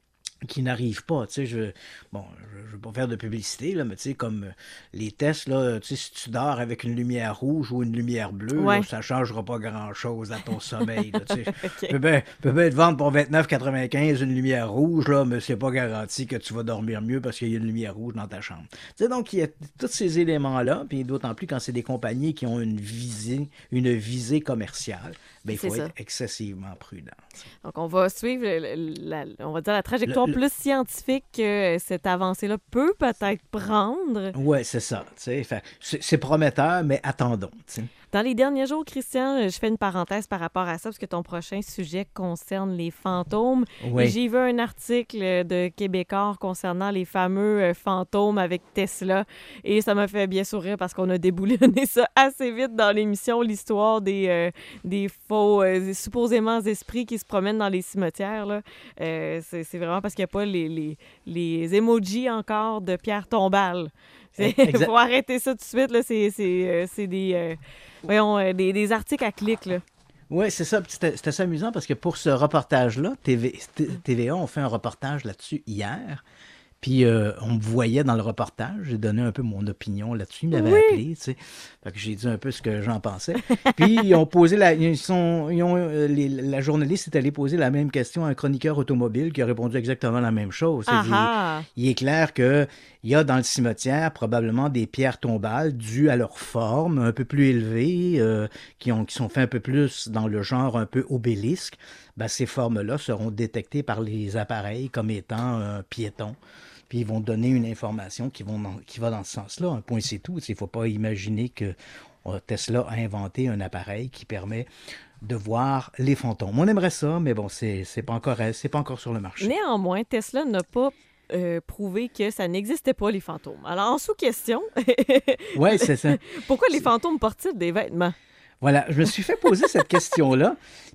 qui n'arrivent pas, tu sais, je, bon, je ne veux pas faire de publicité, là, mais tu sais, comme euh, les tests, là, tu sais, si tu dors avec une lumière rouge ou une lumière bleue, ouais. là, ça ne changera pas grand-chose à ton sommeil, là, tu sais. Okay. Peut bien, peut bien te vendre pour vingt-neuf quatre-vingt-quinze une lumière rouge, là, mais c'est pas garanti que tu vas dormir mieux parce qu'il y a une lumière rouge dans ta chambre. Tu sais, donc, il y a tous ces éléments-là, puis d'autant plus quand c'est des compagnies qui ont une visée, une visée commerciale, bien, il faut c'est être ça. excessivement prudent. Donc, on va suivre, la, la, on va dire, la trajectoire le, plus scientifique que cette avancée-là peut peut-être prendre. Oui, c'est ça. C'est, c'est prometteur, mais attendons. T'sais. Dans les derniers jours, Christian, je fais une parenthèse par rapport à ça, parce que ton prochain sujet concerne les fantômes. Oui. Et j'ai vu un article de Québécois concernant les fameux fantômes avec Tesla. Et ça m'a fait bien sourire parce qu'on a déboulonné ça assez vite dans l'émission, l'histoire des, euh, des faux, euh, supposément esprits qui se promènent dans les cimetières. Là. Euh, c'est, c'est vraiment parce qu'il n'y a pas les, les, les emojis encore de Pierre Tombal. Il faut arrêter ça tout de suite. Là. C'est, c'est, euh, c'est des... Euh, Voyons, euh, des, des articles à clic, là. Oui, c'est ça. C'était, c'était assez amusant parce que pour ce reportage-là, T V, T V A ont fait un reportage là-dessus hier. Puis euh, on me voyait dans le reportage. J'ai donné un peu mon opinion là-dessus. Ils m'avaient oui. appelé, tu sais. Fait que j'ai dit un peu ce que j'en pensais. Puis ils ont posé la... Ils sont, ils ont, euh, les, la journaliste est allée poser la même question à un chroniqueur automobile qui a répondu exactement la même chose. Il, il est clair que il y a dans le cimetière probablement des pierres tombales dues à leur forme un peu plus élevée, euh, qui, ont, qui sont faites un peu plus dans le genre un peu obélisque. Ben, ces formes-là seront détectées par les appareils comme étant un piéton. Puis ils vont donner une information qui, vont dans, qui va dans ce sens-là. Un point, c'est tout. Il ne faut pas imaginer que euh, Tesla a inventé un appareil qui permet de voir les fantômes. On aimerait ça, mais bon, c'est, c'est pas encore, c'est pas encore sur le marché. Néanmoins, Tesla n'a pas Euh, prouver que ça n'existait pas, les fantômes. Alors, en sous-question, ouais, c'est ça. Pourquoi les fantômes portent-ils des vêtements? Voilà, je me suis fait poser cette question-là.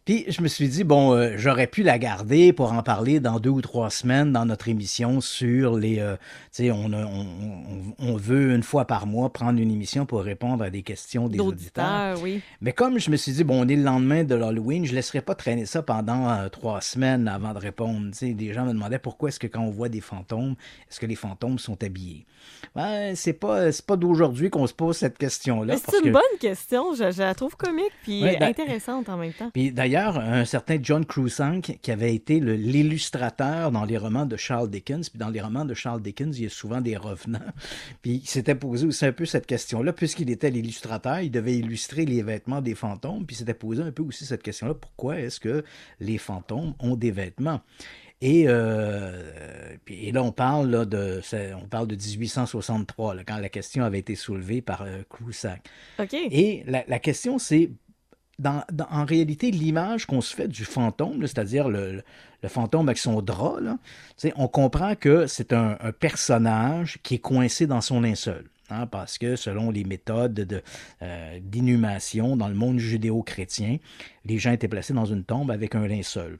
Puis je me suis dit, bon, euh, j'aurais pu la garder pour en parler dans deux ou trois semaines dans notre émission sur les... Euh, tu sais, on, a- on, on, on veut une fois par mois prendre une émission pour répondre à des questions des auditeurs. D'auditeurs, oui. Mais comme je me suis dit, bon, on est le lendemain de l'Halloween, je ne laisserai pas traîner ça pendant euh, trois semaines avant de répondre. Tu sais, des gens me demandaient pourquoi est-ce que quand on voit des fantômes, est-ce que les fantômes sont habillés? Ben, c'est pas, c'est pas d'aujourd'hui qu'on se pose cette question-là. Mais c'est parce une que... bonne question. Je, je la trouve comique puis Ouais, ben- intéressante en même temps. Puis d'ailleurs, un certain John Cruikshank, qui avait été le- l'illustrateur dans les romans de Charles Dickens, puis dans les romans de Charles Dickens, il y a souvent des revenants. Puis il s'était posé aussi un peu cette question-là, puisqu'il était l'illustrateur, il devait illustrer les vêtements des fantômes, puis il s'était posé un peu aussi cette question-là, pourquoi est-ce que les fantômes ont des vêtements? Et, euh, puis- et là, on parle, là, de, c'est- on parle de dix-huit cent soixante-trois, là, quand la question avait été soulevée par euh, Cruikshank. OK. Et la, la question, c'est, dans, dans- en réalité, l'image qu'on se fait du fantôme, là, c'est-à-dire le, le- le fantôme avec son drap, là, tu sais, on comprend que c'est un, un personnage qui est coincé dans son linceul. Hein, parce que selon les méthodes de, euh, d'inhumation dans le monde judéo-chrétien, les gens étaient placés dans une tombe avec un linceul.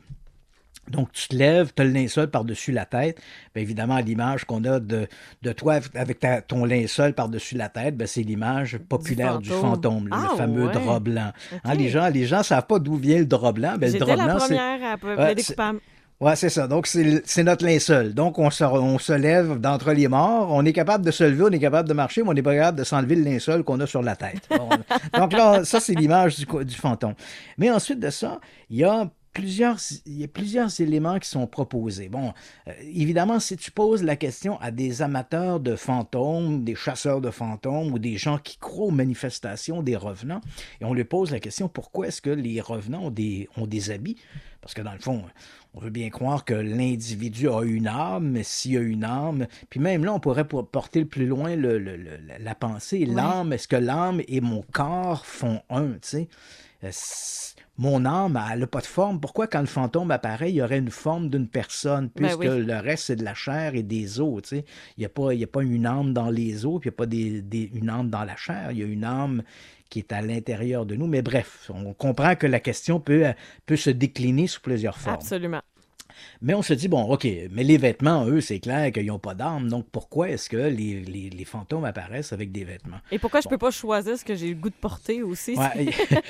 Donc, tu te lèves, tu as le linceul par-dessus la tête. Bien évidemment, l'image qu'on a de, de toi avec ta- ton linceul par-dessus la tête, bien, c'est l'image populaire du fantôme. fantôme, là, Ah, le fameux ouais. drap blanc. OK. Hein, les gens les gens savent pas d'où vient le drap blanc. Bien, le J'étais drap la blanc, c'est... première à peu Ouais, plaider c'est- coupable. Ouais, c'est ça. Donc, c'est, le- c'est notre linceul. Donc, on se, on se lève d'entre les morts. On est capable de se lever, on est capable de marcher, mais on n'est pas capable de s'enlever le linceul qu'on a sur la tête. Bon, on- donc là, ça, c'est l'image du, co- du fantôme. Mais ensuite de ça, il y a plusieurs, il y a plusieurs éléments qui sont proposés. Bon, euh, évidemment, si tu poses la question à des amateurs de fantômes, des chasseurs de fantômes ou des gens qui croient aux manifestations des revenants, et on leur pose la question, pourquoi est-ce que les revenants ont des, ont des habits? Parce que dans le fond, on veut bien croire que l'individu a une âme, mais s'il a une âme, puis même là, on pourrait pour- porter le plus loin le- le- le- la pensée. L'âme, est-ce que l'âme et mon corps font un, tu sais? Euh, c'est- Mon âme, elle n'a pas de forme. Pourquoi, quand le fantôme apparaît, il y aurait une forme d'une personne, Ben puisque oui. le reste, c'est de la chair et des os, tu sais? Il n'y a pas, il y a pas une âme dans les os, puis il n'y a pas des, des- une âme dans la chair. Il y a une âme qui est à l'intérieur de nous. Mais bref, on comprend que la question peut, peut se décliner sous plusieurs formes. Absolument. Mais on se dit, bon, OK, mais les vêtements, eux, c'est clair qu'ils n'ont pas d'âme. Donc, pourquoi est-ce que les, les, les fantômes apparaissent avec des vêtements? Et pourquoi je Bon. peux pas choisir ce que j'ai le goût de porter aussi? Ouais.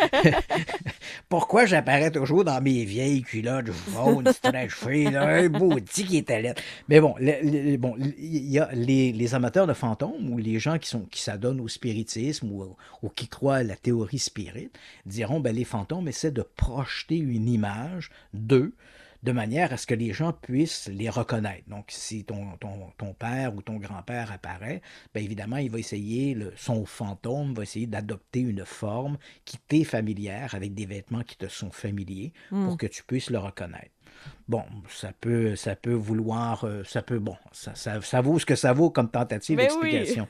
Pourquoi j'apparais toujours dans mes vieilles culottes jaunes, stretchées, là, un bouti qui était laid. Mais bon, le- le- bon, il y a les, les amateurs de fantômes ou les gens qui, sont, qui s'adonnent au spiritisme ou, ou qui croient à la théorie spirit diront, ben, les fantômes essaient de projeter une image d'eux de manière à ce que les gens puissent les reconnaître. Donc, si ton, ton, ton père ou ton grand-père apparaît, bien évidemment, il va essayer, le, son fantôme va essayer d'adopter une forme qui t'est familière, avec des vêtements qui te sont familiers, pour que tu puisses le reconnaître. Bon, ça peut, ça peut vouloir, euh, ça peut, bon, ça, ça, ça vaut ce que ça vaut comme tentative Mais oui. d'explication.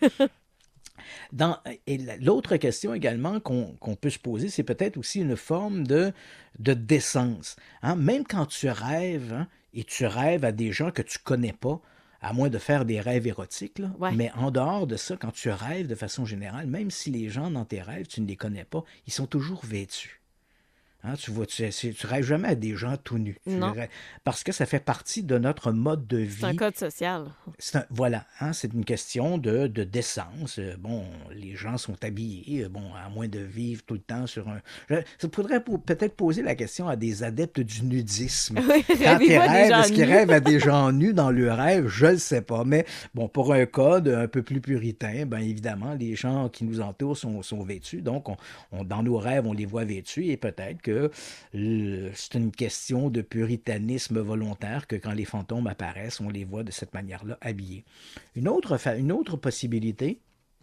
Dans, et la- l'autre question également qu'on qu'on peut se poser, c'est peut-être aussi une forme de, de décence. Hein? Même quand tu rêves, hein, et tu rêves à des gens que tu connais pas, à moins de faire des rêves érotiques, là, Ouais. mais en dehors de ça, quand tu rêves de façon générale, même si les gens dans tes rêves, tu ne les connais pas, ils sont toujours vêtus. Hein, tu vois, tu, tu, tu rêves jamais à des gens tout nus. Tu Non. rêves- parce que ça fait partie de notre mode de vie. C'est un code social. C'est un- voilà, hein, c'est une question de, de décence. Euh, Bon, les gens sont habillés, euh, bon, à moins de vivre tout le temps sur un... Je, ça pourrait po- peut-être poser la question à des adeptes du nudisme. Oui, Quand rêvez ils pas des rêvent, gens est-ce qu'ils nus. rêvent à des gens nus dans le rêve? Je ne sais pas. Mais bon, pour un code un peu plus puritain, bien évidemment, les gens qui nous entourent sont, sont vêtus. Donc, on, on- dans nos rêves, on les voit vêtus et peut-être que le- c'est une question de puritanisme volontaire que quand les fantômes apparaissent, on les voit de cette manière-là habillés. Une autre, fa- une autre possibilité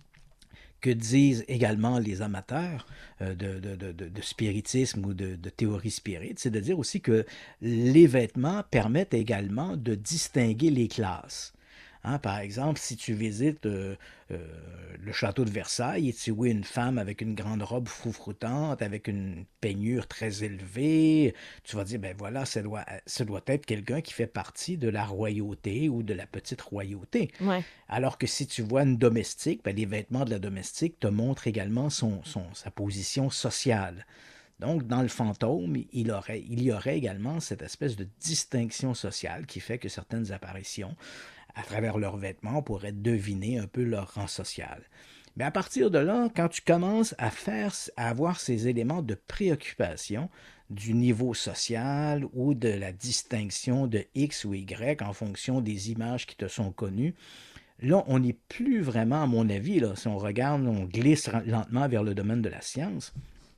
que disent également les amateurs euh, de, de- de- de- de spiritisme ou de, de théorie spirit, c'est de dire aussi que les vêtements permettent également de distinguer les classes. Hein, par exemple, si tu visites euh, euh, le château de Versailles et tu vois une femme avec une grande robe froufroutante, avec une peignure très élevée, tu vas dire, ben voilà, ça doit, ça doit être quelqu'un qui fait partie de la royauté ou de la petite royauté. Ouais. Alors que si tu vois une domestique, ben les vêtements de la domestique te montrent également son, son, sa position sociale. Donc, dans le fantôme, il, aurait, il y aurait également cette espèce de distinction sociale qui fait que certaines apparitions, à travers leurs vêtements, on pourrait deviner un peu leur rang social. Mais à partir de là, quand tu commences à faire, à avoir ces éléments de préoccupation du niveau social ou de la distinction de X ou Y en fonction des images qui te sont connues, là, on n'est plus vraiment, à mon avis, là, si on regarde, on glisse lentement vers le domaine de la science,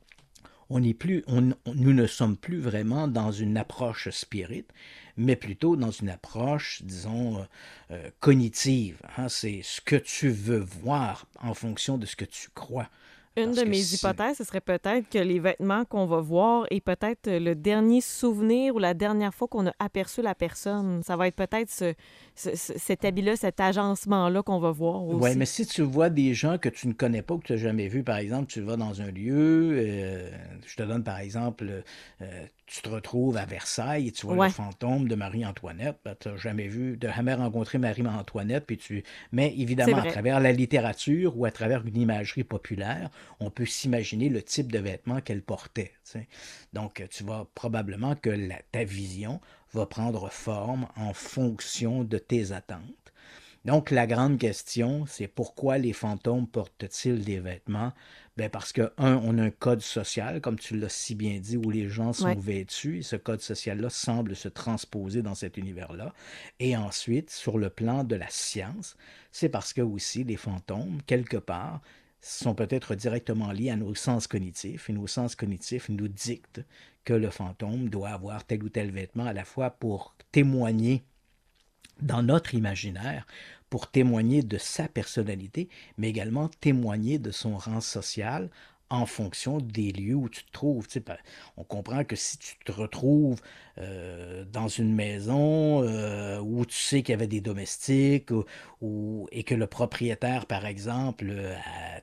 on n'est plus, on, on, nous ne sommes plus vraiment dans une approche spirit, mais plutôt dans une approche, disons, euh, euh, cognitive. Hein? C'est ce que tu veux voir en fonction de ce que tu crois. Une Parce de que mes c'est- hypothèses, ce serait peut-être que les vêtements qu'on va voir est peut-être le dernier souvenir ou la dernière fois qu'on a aperçu la personne. Ça va être peut-être ce, ce- ce- cet habit-là, cet agencement-là qu'on va voir aussi. Oui, mais si tu vois des gens que tu ne connais pas, que tu n'as jamais vus, par exemple, tu vas dans un lieu, euh, je te donne par exemple, euh, tu te retrouves à Versailles et tu vois Ouais. le fantôme de Marie-Antoinette, ben, tu n'as jamais vu, tu n'as jamais rencontré Marie-Antoinette, puis tu... mais évidemment, C'est à vrai. travers la littérature ou à travers une imagerie populaire, on peut s'imaginer le type de vêtements qu'elle portait. Tu sais. Donc, tu vas probablement que la- ta vision va prendre forme en fonction de tes attentes. Donc, la grande question, c'est pourquoi les fantômes portent-ils des vêtements? Ben parce que, un, on a un code social, comme tu l'as si bien dit, où les gens sont Ouais. vêtus, et ce code social-là semble se transposer dans cet univers-là. Et ensuite, sur le plan de la science, c'est parce que aussi les fantômes, quelque part, sont peut-être directement liés à nos sens cognitifs, et nos sens cognitifs nous dictent que le fantôme doit avoir tel ou tel vêtement à la fois pour témoigner dans notre imaginaire pour témoigner de sa personnalité, mais également témoigner de son rang social en fonction des lieux où tu te trouves. Tu sais, on comprend que si tu te retrouves euh, dans une maison euh, où tu sais qu'il y avait des domestiques ou, ou- et que le propriétaire, par exemple, euh, a-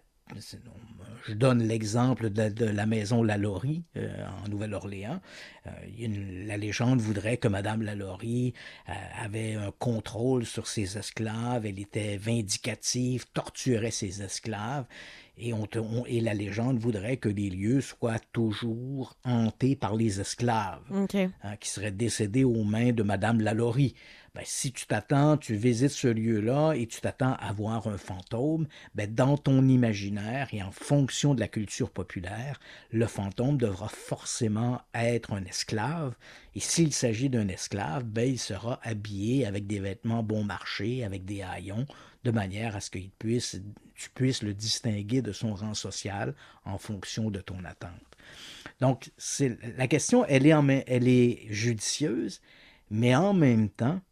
je donne l'exemple de, de la maison Lalaurie euh, en Nouvelle-Orléans. Euh, une- la légende voudrait que Madame Lalaurie euh, avait un contrôle sur ses esclaves, elle était vindicative, torturait ses esclaves, et, on te- on- et la légende voudrait que les lieux soient toujours hantés par les esclaves, OK. hein, qui seraient décédés aux mains de Madame Lalaurie. Ben, si tu t'attends, tu visites ce lieu-là et tu t'attends à voir un fantôme, ben, dans ton imaginaire et en fonction de la culture populaire, le fantôme devra forcément être un esclave. Et s'il s'agit d'un esclave, ben, il sera habillé avec des vêtements bon marché, avec des haillons, de manière à ce que puisse, tu puisses le distinguer de son rang social en fonction de ton attente. Donc, c'est, la question, elle est, en, elle est judicieuse, mais en même temps,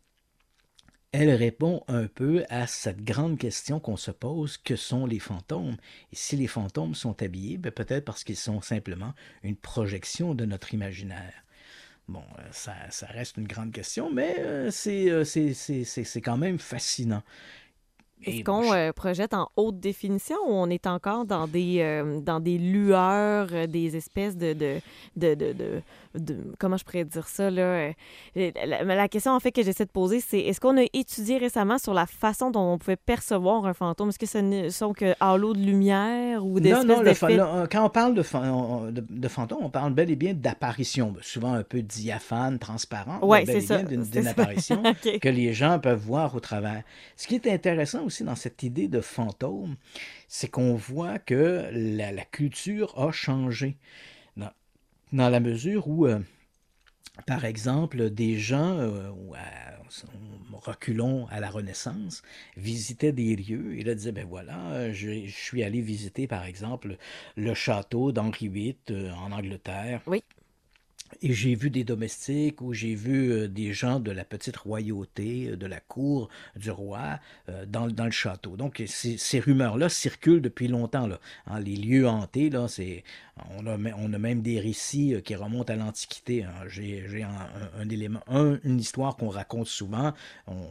elle répond un peu à cette grande question qu'on se pose, que sont les fantômes? Et si les fantômes sont habillés, ben peut-être parce qu'ils sont simplement une projection de notre imaginaire. Bon, euh, ça, ça reste une grande question, mais euh, c'est, euh, c'est, c'est, c'est, c'est quand même fascinant. Est-ce Et qu'on je- euh, projette en haute définition ou on est encore dans des, euh, dans des lueurs, euh, des espèces de, de, de, de, de- de- comment je pourrais dire ça, là? euh, La, la- la question, en fait, que j'essaie de poser, c'est est-ce qu'on a étudié récemment sur la façon dont on pouvait percevoir un fantôme? Est-ce que ce ne sont que halos de lumière ou Non, d'espèces non, le fa- d'effets? là, quand on parle de, fa- on- de, de fantôme, on parle bel et bien d'apparition, ben, souvent un peu diaphane, transparent, mais Oui, bel c'est et ça. bien d'une, C'était d'une ça. apparition OK. que les gens peuvent voir au travers. Ce qui est intéressant aussi dans cette idée de fantôme, c'est qu'on voit que la, la culture a changé dans, dans la mesure où, euh, par exemple, des gens, euh, ou à- reculons à la Renaissance, visitaient des lieux et là disaient, ben voilà, euh, je, je suis allé visiter, par exemple, le château d'Henri huit euh, en Angleterre. Oui. Et j'ai vu des domestiques ou j'ai vu euh, des gens de la petite royauté, euh, de la cour du roi, euh, dans, dans le château. Donc, ces, ces rumeurs-là circulent depuis longtemps. Là. Hein, les lieux hantés, là, c'est, on, a, on a même des récits euh, qui remontent à l'Antiquité. Hein. J'ai, j'ai un, un, un élément, un, une histoire qu'on raconte souvent. On,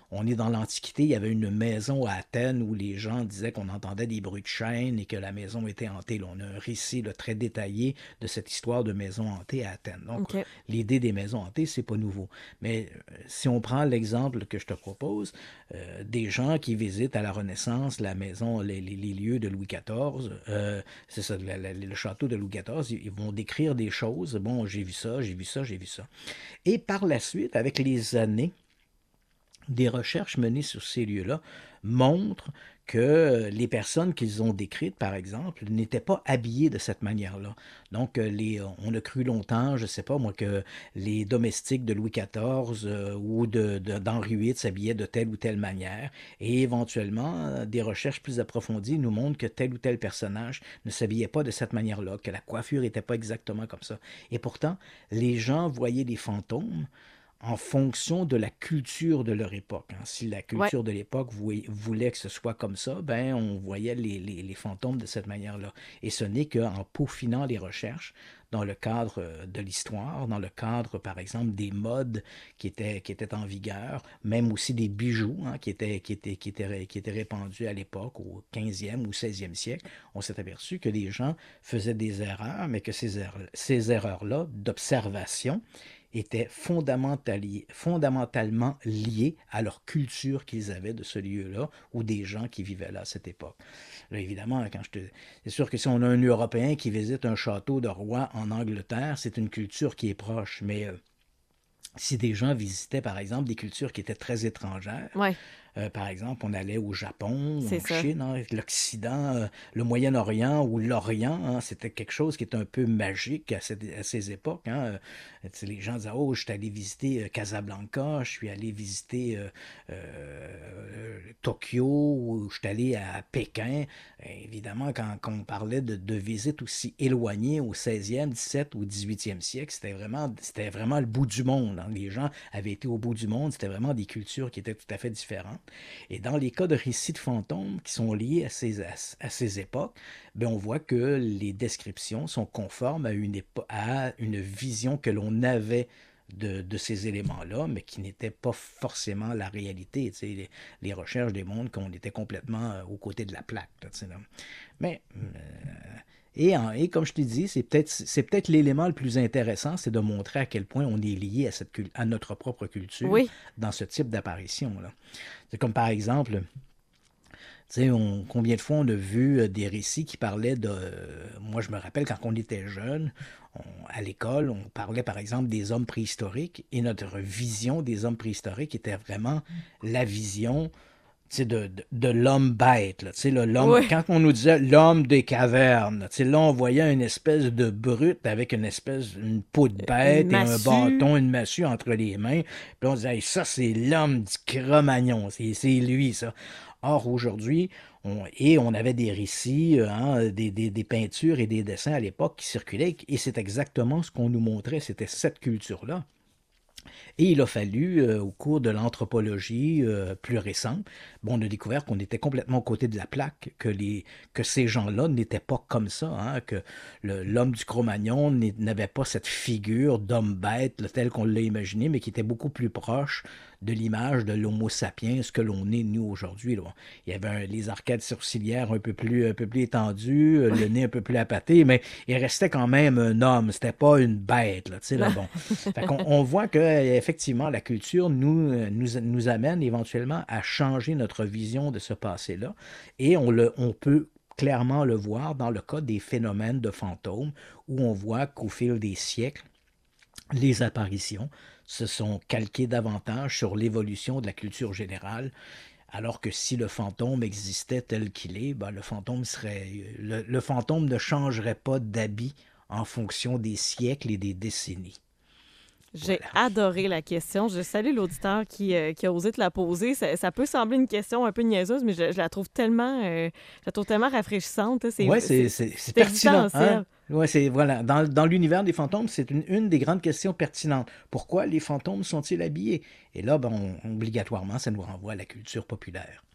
on est dans l'Antiquité, il y avait une maison à Athènes où les gens disaient qu'on entendait des bruits de chaînes et que la maison était hantée. Là, on a un récit là, très détaillé de cette histoire de maison hantée à Athènes. Donc, OK. l'idée des maisons hantées, c'est pas nouveau. Mais euh, si on prend l'exemple que je te propose, euh, des gens qui visitent à la Renaissance la maison, les, les, les lieux de Louis quatorze, euh, c'est ça, la, la, le château de Louis quatorze, ils, ils vont décrire des choses. Bon, j'ai vu ça, j'ai vu ça, j'ai vu ça. Et par la suite, avec les années, des recherches menées sur ces lieux-là montrent que les personnes qu'ils ont décrites, par exemple, n'étaient pas habillées de cette manière-là. Donc, les, on a cru longtemps, je ne sais pas moi, que les domestiques de Louis quatorze euh, ou de, de, d'Henri huit s'habillaient de telle ou telle manière. Et éventuellement, des recherches plus approfondies nous montrent que tel ou tel personnage ne s'habillait pas de cette manière-là, que la coiffure n'était pas exactement comme ça. Et pourtant, les gens voyaient des fantômes en fonction de la culture de leur époque. Hein. Si la culture ouais. de l'époque voulait que ce soit comme ça, ben on voyait les, les, les fantômes de cette manière-là. Et ce n'est qu'en peaufinant les recherches, dans le cadre de l'histoire, dans le cadre, par exemple, des modes qui étaient, qui étaient en vigueur, même aussi des bijoux hein, qui, étaient, qui, étaient, qui, étaient, qui étaient répandus à l'époque, au quinzième ou seizième siècle, on s'est aperçu que les gens faisaient des erreurs, mais que ces, erreurs, ces erreurs-là d'observation étaient fondamentalement liés à leur culture qu'ils avaient de ce lieu-là ou des gens qui vivaient là à cette époque. Là, évidemment, quand je te... c'est sûr que si on a un Européen qui visite un château de roi en Angleterre, c'est une culture qui est proche, mais euh, si des gens visitaient, par exemple, des cultures qui étaient très étrangères, ouais. Euh, par exemple, on allait au Japon, c'est en ça. Chine, hein, l'Occident, euh, le Moyen-Orient ou l'Orient, hein, c'était quelque chose qui était un peu magique à, cette, à ces époques. Hein. Euh, les gens disaient « Oh, je suis allé visiter euh, Casablanca, je suis allé visiter euh, euh, Tokyo, ou je suis allé à Pékin. » Évidemment, quand, quand on parlait de, de visites aussi éloignées au seizième, dix-septième ou dix-huitième siècle, c'était vraiment, c'était vraiment le bout du monde. Hein. Les gens avaient été au bout du monde, c'était vraiment des cultures qui étaient tout à fait différentes. Et dans les cas de récits de fantômes qui sont liés à ces, à, à ces époques, bien, on voit que les descriptions sont conformes à une, épo- à une vision que l'on avait de, de ces éléments-là, mais qui n'était pas forcément la réalité. Tu sais, les, les recherches démontrent qu'on était complètement euh, aux côtés de la plaque. Là, tu sais, là. Mais... Euh, Et, en, et comme je t'ai dit, c'est peut-être, c'est peut-être l'élément le plus intéressant, c'est de montrer à quel point on est lié à, cette, à notre propre culture oui. dans ce type d'apparition-là. C'est comme par exemple, tu sais, on, combien de fois on a vu des récits qui parlaient de... Moi, je me rappelle quand on était jeune, on, à l'école, on parlait par exemple des hommes préhistoriques et notre vision des hommes préhistoriques était vraiment la vision... De, de, de l'homme bête. Là, là, l'homme, oui. Quand on nous disait l'homme des cavernes, là, on voyait une espèce de brute avec une espèce une peau de bête et un bâton, une massue entre les mains. Puis on disait hey, ça, c'est l'homme du Cro-Magnon. C'est, c'est lui, ça. Or, aujourd'hui, on, et on avait des récits, hein, des, des, des peintures et des dessins à l'époque qui circulaient, et c'est exactement ce qu'on nous montrait, c'était cette culture-là. Et il a fallu, euh, au cours de l'anthropologie euh, plus récente, bon, on a découvert qu'on était complètement aux côtés de la plaque, que, les, que ces gens-là n'étaient pas comme ça, hein, que le, l'homme du Cro-Magnon n'avait pas cette figure d'homme bête, là, tel qu'on l'a imaginé, mais qui était beaucoup plus proche de l'image de l'homo sapiens, ce que l'on est, nous, aujourd'hui. Là. Il y avait un, les arcades sourcilières un peu plus, un peu plus étendues, le nez un peu plus appâté, mais il restait quand même un homme, c'était pas une bête. Là, là, bon. Fait qu'on, on voit que effectivement, la culture nous, nous, nous amène éventuellement à changer notre vision de ce passé-là, et on, le, on peut clairement le voir dans le cas des phénomènes de fantômes, où on voit qu'au fil des siècles, les apparitions se sont calquées davantage sur l'évolution de la culture générale, alors que si le fantôme existait tel qu'il est, ben le fantôme serait, le, le fantôme ne changerait pas d'habit en fonction des siècles et des décennies. J'ai Voilà. adoré la question. Je salue l'auditeur qui, euh, qui a osé te la poser. Ça, ça peut sembler une question un peu niaiseuse, mais je, je la trouve tellement, euh, je la trouve tellement rafraîchissante. C'est, ouais, c'est, c'est, c'est, c'est pertinent. Hein? Ouais, c'est, voilà. Dans, dans l'univers des fantômes, c'est une, une des grandes questions pertinentes. Pourquoi les fantômes sont-ils habillés? Et là, ben, on, obligatoirement, ça nous renvoie à la culture populaire.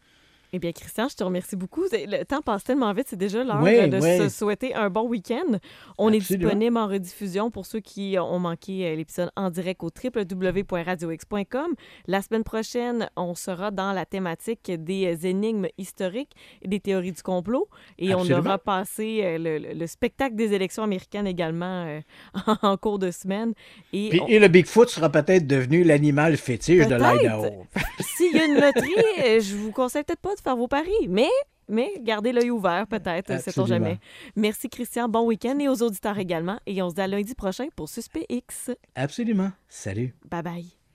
Eh bien, Christian, je te remercie beaucoup. Le temps passe tellement vite, c'est déjà l'heure Oui, de oui. se souhaiter un bon week-end. On est Absolument. disponible en rediffusion pour ceux qui ont manqué l'épisode en direct au w w w point radio x point com. La semaine prochaine, on sera dans la thématique des énigmes historiques et des théories du complot. Et Absolument. on aura passé le, le, le spectacle des élections américaines également euh, en cours de semaine. Et, Puis, on... et le Bigfoot sera peut-être devenu l'animal fétiche Peut-être. de l'Idaho. S'il y a une loterie, je vous conseille peut-être pas de faire vos paris, mais, mais gardez l'œil ouvert peut-être, sait-on Absolument. jamais. Merci Christian, bon week-end et aux auditeurs également. Et on se dit à lundi prochain pour Suspect X. Absolument. Salut. Bye bye.